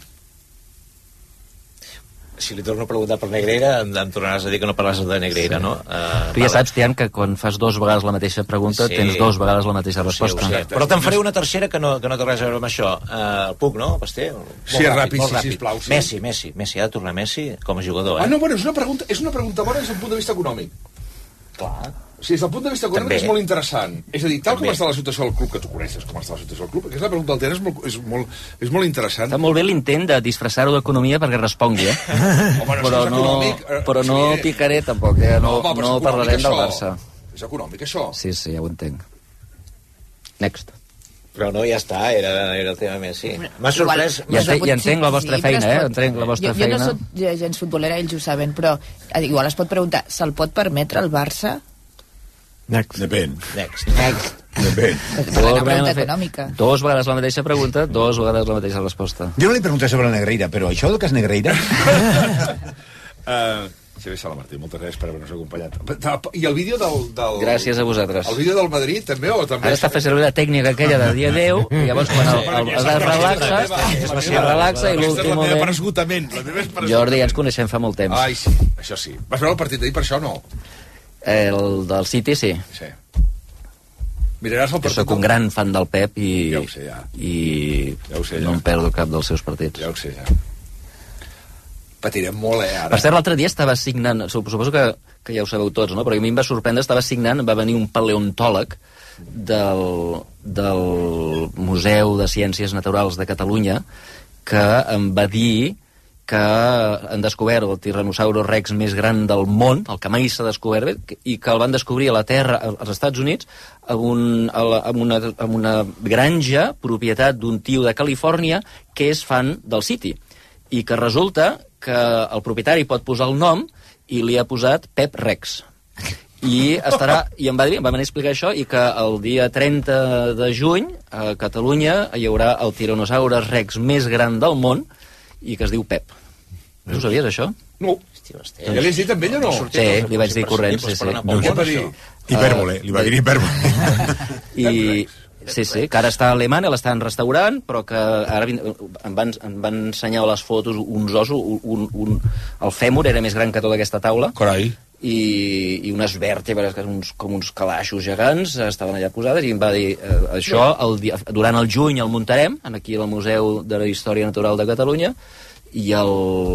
Si li torno a preguntar per Negreira, em, em tornaràs a dir que no parles de Negreira, sí. No? Uh, tu ja vale. Saps, Tian, que quan fas dos vegades la mateixa pregunta, sí. Tens dos vegades la mateixa resposta. Sí, sí. Però te'n faré una tercera que no, que no té res a veure amb això. Uh, puc, no, Pasté? Sí, ràpid, ràpid, sí, ràpid. Sisplau. Sí. Messi, Messi, Messi, ha de tornar Messi com a jugador, eh? Ah, no, bueno, és una pregunta, és una pregunta bona des del punt de vista econòmic. Clar. O sigui, des del punt de vista econòmic també. És molt interessant. És a dir, tal També. Com està la situació del club, que tu coneixes com està la situació del club, aquesta pregunta del Tian és molt, és molt, és molt interessant. Està molt bé l'intent de disfressar-ho d'economia perquè respongui, eh? Home, no, però no, econòmic, eh, però no sí, picaré tampoc, eh? No, no, no parlarem del Barça. És econòmic, això? Sí, sí, ja ho entenc. Next. Però no, ja està, era, era el tema Messi. M'ha sorprès... Ja, te, ja entenc la vostra sí, feina, eh? Entenc la vostra jo, feina. Jo no soc gens futbolera, ells ho saben, però igual es pot preguntar, se'l pot permetre el Barça? Next. Depèn. Next. Next. Depèn. Una pregunta econòmica. Dos vegades la mateixa pregunta, dos vegades la mateixa resposta. Jo no li pregunté sobre la Negreira, però això del cas Negreira... uh, sí, Sala Martí, moltes gràcies per haver-nos acompanyat. I el vídeo del, del... Gràcies a vosaltres. El vídeo del Madrid, també, o també... Ara està fent servir la tècnica aquella de dia deu, i llavors quan el, el, el, el relaxa, es relaxa i l'últim moment... Per esgotament. Jordi, ja ens coneixem fa molt temps. Ai, sí, això sí. Vas veure el partit d'ahir per això, no? El del City, sí. Sí. Miraràs el partit... Jo soc un gran fan del Pep i, ja ho sé, ja. i ja ho sé, ja. No em perdo cap dels seus partits. Ja ho sé, ja. Patirem molt, eh, ara. Per cert, l'altre dia estava signant, suposo que, que ja ho sabeu tots, no? Però a mi em va sorprendre, estava signant, va venir un paleontòleg del, del Museu de Ciències Naturals de Catalunya que em va dir que han descobert el Tyrannosaurus rex més gran del món, el que mai s'ha descobert, i que el van descobrir a la Terra, als Estats Units, amb, un, amb, una, amb una granja, propietat d'un tio de Califòrnia, que és fan del City. I que resulta que el propietari pot posar el nom i li ha posat Pep Rex. I estarà, i em va dir, em va venir a explicar això, i que el dia trenta de juny a Catalunya hi haurà el Tyrannosaurus rex més gran del món i que es diu Pep. No ho sabies, això? No. Ja li has dit amb ell o no? Sí, li vaig dir corrents, sí, sí. Què va dir? Hipèrbole, li va dir hipèrbole. I... Sí, sí, que ara està a Alemanya, l'estan restaurant, però que ara em van, em van ensenyar les fotos, uns ossos, un, un, el fèmur era més gran que tota aquesta taula. Carai. I, i unes vèrtebres, uns, com uns calaixos gegants, estaven allà posades, i em va dir, eh, això el dia, durant el juny el muntarem, aquí al Museu de la Història Natural de Catalunya, i el,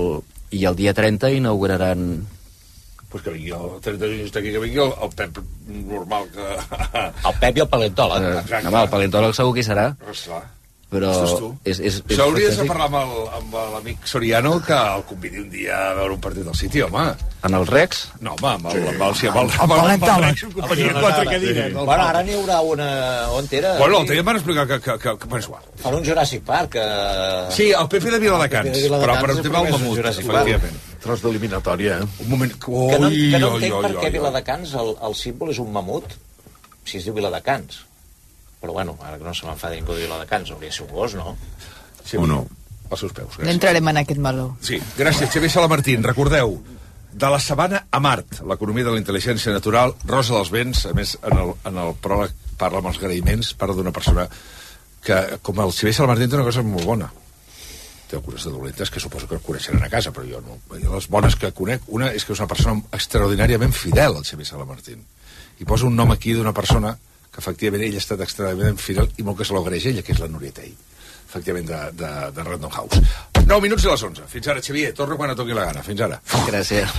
i el dia trenta inauguraran... Pues que vingui el trenta de juny, que vingui el, el Pep normal. Que... El Pep i el paleontòleg. Eh, home, el paleontòleg segur que hi serà. Esclar. Però és, és, és això hauries de parlar amb el, amb l'amic Soriano, que el convidi un dia a veure un partit del City, home. En el Rex? No, home, amb el, amb el, sí, amb el, amb el paleontòleg. quatre cadires. Bueno, ara n'hi haurà una... On era? Bueno, l'altre dia em van explicar que... que, que, que bueno, és igual. Fan un Jurassic Park. Que... Sí, el Pepe de Viladecans, però per un tema el mamut, efectivament. Tros d'eliminatòria, eh? Un moment... Ui, que no, que no entenc per què Viladecans, el, el símbol és un mamut, si es diu Viladecans. Però bueno, ara que no se m'enfada ningú de Viladecans, hauria de ser un gos, no? Sí, o no? Als seus peus. No entrarem en aquest meló. Sí, gràcies, Xavier Salamartín. Recordeu, de la sabana a Mart, l'economia de la intel·ligència natural, Rosa dels Vents, a més, en el, en el pròleg parla amb els agraïments, parla d'una persona que, com el Xavier Salamartín, té una cosa molt bona. Té algunes de dolentes que suposo que el coneixeran a casa, però jo no. Les bones que conec, una és que és una persona extraordinàriament fidel, el Xavier Salamartín. I posa un nom aquí d'una persona que efectivament ell ha estat extremadament fidel i molt que se l'agraeix ella, que és la Núria Tell, efectivament de, de, de Random House. nou minuts i les onze. Fins ara, Xavier. Torna quan et toqui la gana. Fins ara. Gràcies.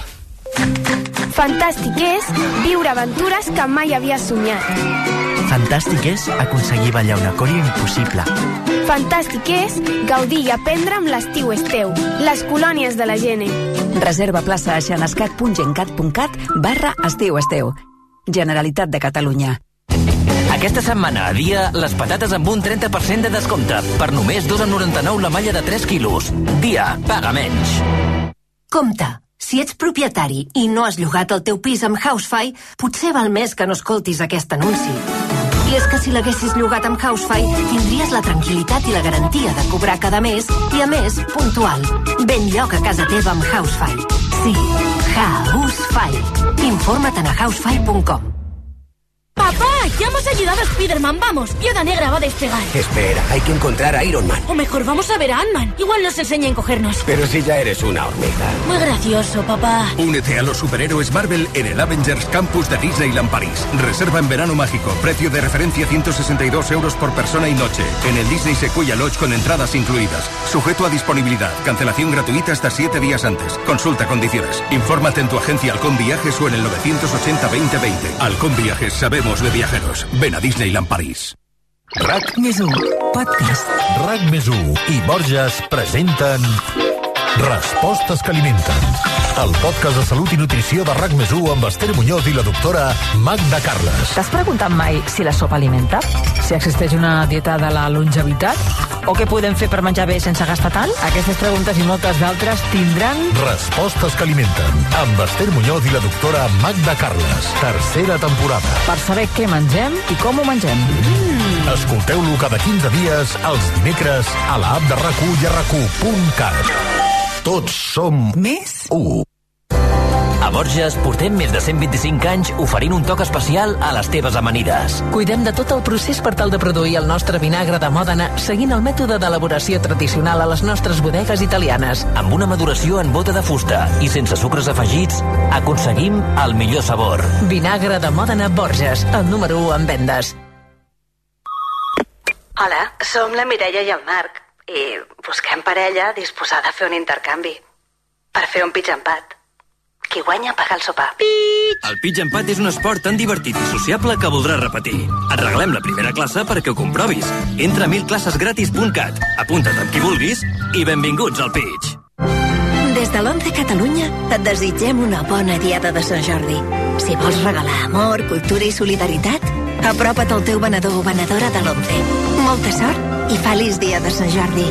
Fantàstic és viure aventures que mai havies somiat. Fantàstic és aconseguir ballar un acòrdio impossible. Fantàstic és gaudir i aprendre amb l'estiu és teu. Les colònies de la Gene. Reserva plaça a xenescat punt gencat punt cat barra estiu esteu. Generalitat de Catalunya. Aquesta setmana a Dia, les patates amb un trenta per cent de descompte. Per només dos coma noranta-nou la malla de tres quilos. Dia, paga menys. Compte, si ets propietari i no has llogat el teu pis amb Housefy, potser val més que no escoltis aquest anunci. I és que si l'haguessis llogat amb Housefy, tindries la tranquil·litat i la garantia de cobrar cada mes i, a més, puntual. Ben lloc a casa teva amb Housefy. Sí, Housefy. Informa't a housefy punt com. ¡Papá! ¡Ya hemos ayudado a Spider-Man! ¡Vamos! Viuda Negra va a despegar. Espera, hay que encontrar a Iron Man. O mejor vamos a ver a Ant-Man. Igual nos enseña a encogernos. Pero si ya eres una hormiga. Muy gracioso, papá. Únete a los superhéroes Marvel en el Avengers Campus de Disneyland París. Reserva en verano mágico. Precio de referencia ciento sesenta y dos euros por persona y noche. En el Disney Sequoia Lodge con entradas incluidas. Sujeto a disponibilidad. Cancelación gratuita hasta siete días antes. Consulta condiciones. Infórmate en tu agencia Halcón Viajes o en el novecientos ochenta veinte veinte. Halcón Viajes, sabemos de viajeros. Ven a Disneyland París. RAC més u, podcast. RAC més u i Borges presenten Respostes que alimenten. El podcast de salut i nutrició de RAC més u amb Esther Muñoz i la doctora Magda Carles. T'has preguntat mai si la sopa alimenta? Si existeix una dieta de la longevitat? O què podem fer per menjar bé sense gastar tant? Aquestes preguntes i moltes d'altres tindran... Respostes que alimenten, amb Esther Muñoz i la doctora Magda Carles. Tercera temporada. Per saber què mengem i com ho mengem. Mm. Escolteu-lo cada quinze dies, els dimecres, a l'app de RAC u i a rac u punt cat. Tots som... Més? U. A Borges portem més de cent vint-i-cinc anys oferint un toc especial a les teves amanides. Cuidem de tot el procés per tal de produir el nostre vinagre de Mòdena seguint el mètode d'elaboració tradicional a les nostres bodegues italianes. Amb una maduració en bota de fusta i sense sucres afegits, aconseguim el millor sabor. Vinagre de Mòdena Borges, el número u en vendes. Hola, som la Mireia i el Marc i busquem parella disposada a fer un intercanvi per fer un pitch empat. Qui guanya paga el sopar. El pitch empat és un esport tan divertit i sociable que voldràs repetir. Et regalem la primera classe perquè ho comprovis. Entra a mil classes gratis punt cat, apunta't amb qui vulguis i benvinguts al pitch. Des de l'Once Catalunya et desitgem una bona diada de Sant Jordi. Si vols regalar amor, cultura i solidaritat, apropa't al teu venedor o venedora de l'Once. Molta sort i feliç dia de Sant Jordi.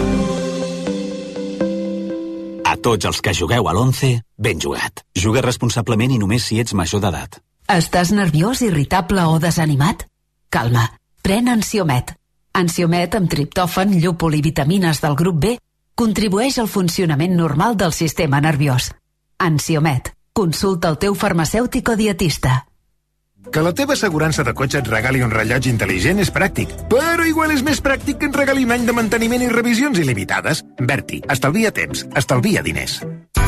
A tots els que jugueu a l'Once, ben jugat. Juga responsablement i només si ets major d'edat. Estàs nerviós, irritable o desanimat? Calma, pren Ansiomet. Ansiomet amb triptòfan, llúpol i vitamines del grup B contribueix al funcionament normal del sistema nerviós. Ansiomet. Consulta el teu farmacèutic o dietista. Que la teva assegurança de cotxe et regali un rellotge intel·ligent és pràctic, però igual és més pràctic que et regali un any de manteniment i revisions il·limitades. Berti, estalvia temps, estalvia diners.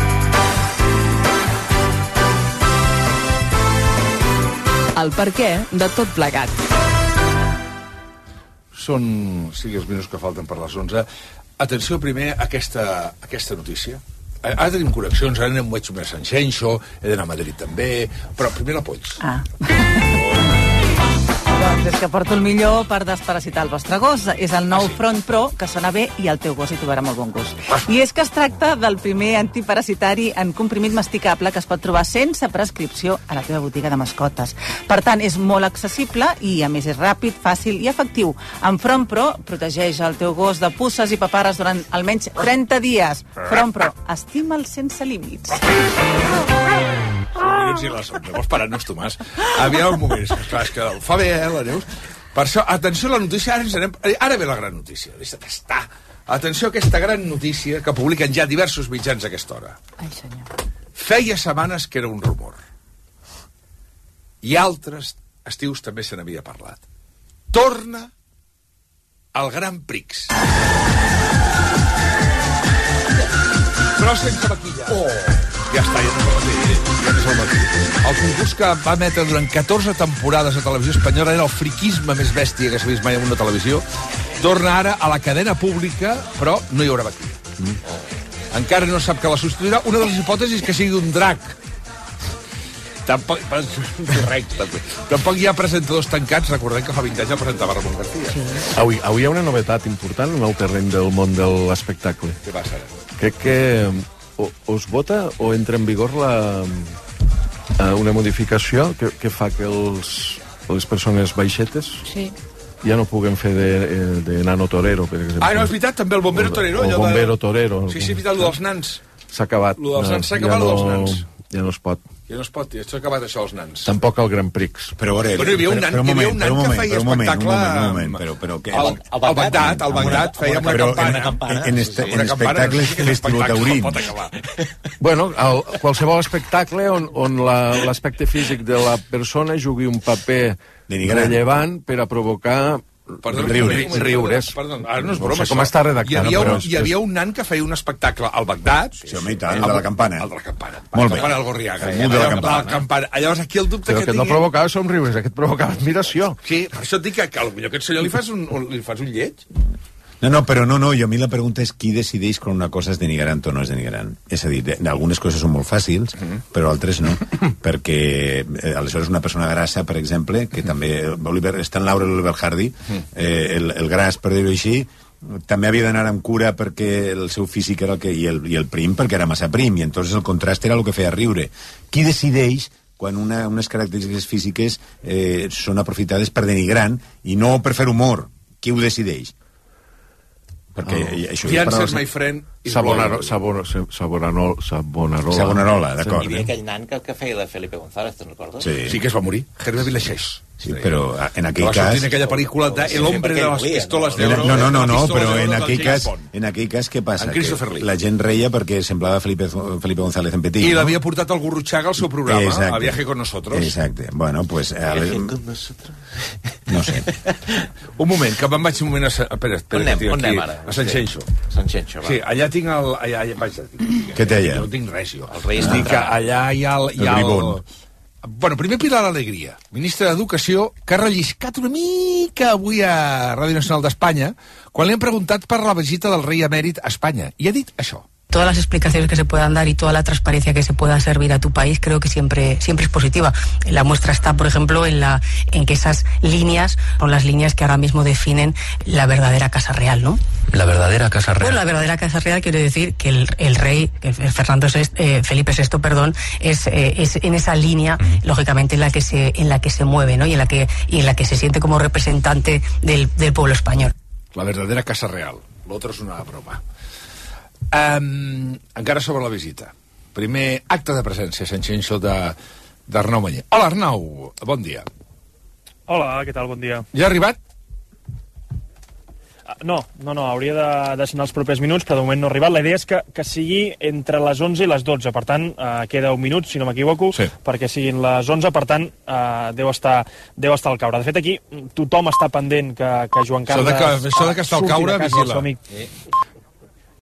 El perquè de tot plegat. Són cinc els minuts que falten per les onze. Atenció primer a aquesta, aquesta notícia. Ara tenim connexions, ara anem a Sant Xenxo, he d'anar a Madrid també, però primer la Pols. Ah. Doncs és que porto el millor per desparasitar el vostre gos. És el nou ah, sí? Front Pro, que sona bé i el teu gos hi trobarà molt bon gust. Ah. I és que es tracta del primer antiparasitari en comprimit masticable que es pot trobar sense prescripció a la teva botiga de mascotes. Per tant, és molt accessible i, a més, és ràpid, fàcil i efectiu. En Front Pro protegeix el teu gos de puces i paparres durant almenys trenta dies. Front Pro, estima'l sense límits. I la sonda, vols parar-nos, Tomàs? Aviam un moment, és que, clar, és que el fa bé, eh, la Neus? Per això, atenció a la notícia, ara ens anem... Ara ve la gran notícia, deixa't estar. Atenció a aquesta gran notícia que publiquen ja diversos mitjans a aquesta hora. Ai, senyor. Feia setmanes que era un rumor. I altres estius també se n'havia parlat. Torna al Gran Prix. Però sense maquillar. Oh! Ja està, ja no és el matí. Ja no és el matí. El concurs que va emetre durant catorze temporades a Televisió Espanyola era el friquisme més bèstia que s'ha vist mai en una televisió. Torna ara a la cadena pública, però no hi haurà maquilla. Mm. Oh. Encara no sap que la substituirà. Una de les hipòtesis és que sigui un drac. Tampoc, correcte, tampoc hi ha presentadors tancats. Recordem que fa vint anys ja presentava Ramon García. Sí. Avui, avui hi ha una novetat important en el terreny del món de l'espectacle. Què passa ara? Crec que o, o es vota o entra en vigor la, una modificació que, que fa que els, les persones baixetes sí. ja no puguen fer de, de nano torero, per exemple. Ah, no, és veritat, també el bombero torero. El, el bombero torero. Sí, sí, és veritat, el dels nans. S'ha acabat. El dels nans, s'ha acabat el dels nans. Ja no es pot. Ja no es pot, ja s'ha acabat això, els nans. Tampoc el Gran Prix. Però, veure, però hi havia un nan, però, però, hi havia un nan moment, que feia un moment, espectacle... Un moment, però, però, què? El, el Bagdad, el Bagdad feia una campana. En, en, este, en espectacles festilotaurins. Bueno, el, qualsevol espectacle on, on l'aspecte físic de la persona jugui un paper rellevant per a provocar... Perdó, riures. riures. Perdó, ara no és broma, no sé com està redactat. Hi havia, però un, hi havia un nan que feia un espectacle al Bagdad. Sí, home, i tant, el de la campana. El de la campana. Molt bé. El campana del Gorriaga. El de la campana. campana. Llavors, aquí el dubte però que aquest tinguin... no provocava somriures, aquest provocava admiració. Sí, per això et dic que, que potser aquest senyor li fas un, li fas un lleig. No, no, però no, no, jo a mi la pregunta és qui decideix quan una cosa és denigrant o no és denigrant. És a dir, algunes coses són molt fàcils, uh-huh. però altres no, perquè eh, aleshores una persona grassa, per exemple, que uh-huh. també, Oliver, està en Laurel Oliver Hardy, uh-huh. eh, el, el gras, per dir-ho així, també havia d'anar amb cura perquè el seu físic era el que... I el, i el prim perquè era massa prim, i entonces el contrast era el que feia riure. Qui decideix quan una, unes característiques físiques eh, són aprofitades per denigrant i no per fer humor? Qui ho decideix? Perquè oh. això Fiances, my friend, Sabonaro, Sabonaro, Sabonaro, Sabonarola. Sabonarola, d'acord. Hi havia aquell nan que, que feia de Felipe González, te'n recordes? Sí. sí que es va morir, Hervé Villacheix. Sí, però en aquell cas... Va sortir en aquella pel·lícula de El hombre de les pistoles d'oro. No, no, no, no, però en aquell cas, en aquell cas què passa? Que la gent reia perquè semblava Felipe, Felipe González en petit. I l'havia portat el Gurruchaga al seu programa, a Viaje con Nosotros. Exacte. Bueno, pues... Viaje con Nosotros. No sé. Un moment, que me'n vaig un moment a... Espera, espera, on anem, on anem ara? A Sant Xenxo. Sant Xenxo, va. Sí, allà tinc el... Allà, allà, vaig, què té allà? No tinc res, jo. El rei és dic que allà hi ha el... Hi ha el, el Bueno, primer Pilar Alegria, ministre d'Educació, que ha relliscat una mica avui a Ràdio Nacional d'Espanya quan li han preguntat per la visita del rei emèrit a Espanya. I ha dit això. todas las explicaciones que se puedan dar y toda la transparencia que se pueda servir a tu país, creo que siempre, siempre es positiva. La muestra está, por ejemplo, en, la, en que esas líneas son las líneas que ahora mismo definen la verdadera Casa Real, ¿no? La verdadera Casa Real. Bueno, la verdadera Casa Real quiere decir que el, el rey, el Fernando sexto, eh, Felipe sexto, perdón, es, eh, es en esa línea, mm. lógicamente, en la que se, en la que se mueve, ¿no? Y en la que, y en la que se siente como representante del, del pueblo español. La verdadera Casa Real. L'altre és una broma. Um, encara sobre la visita. Primer acte de presència, sense d'Arnau Mañé. Hola, Arnau, bon dia. Hola, què tal? Bon dia. Ja ha arribat? No, no, no, hauria de, de ser en els propers minuts, però de moment no ha arribat. La idea és que, que sigui entre les onze i les dotze, per tant, eh, queda un minut, si no m'equivoco, sí. perquè siguin les onze, per tant, eh, deu, estar, deu estar al caure. De fet, aquí tothom està pendent que, que Joan Carles... Això de que, això de que està al caure, vigila. Amic, sí.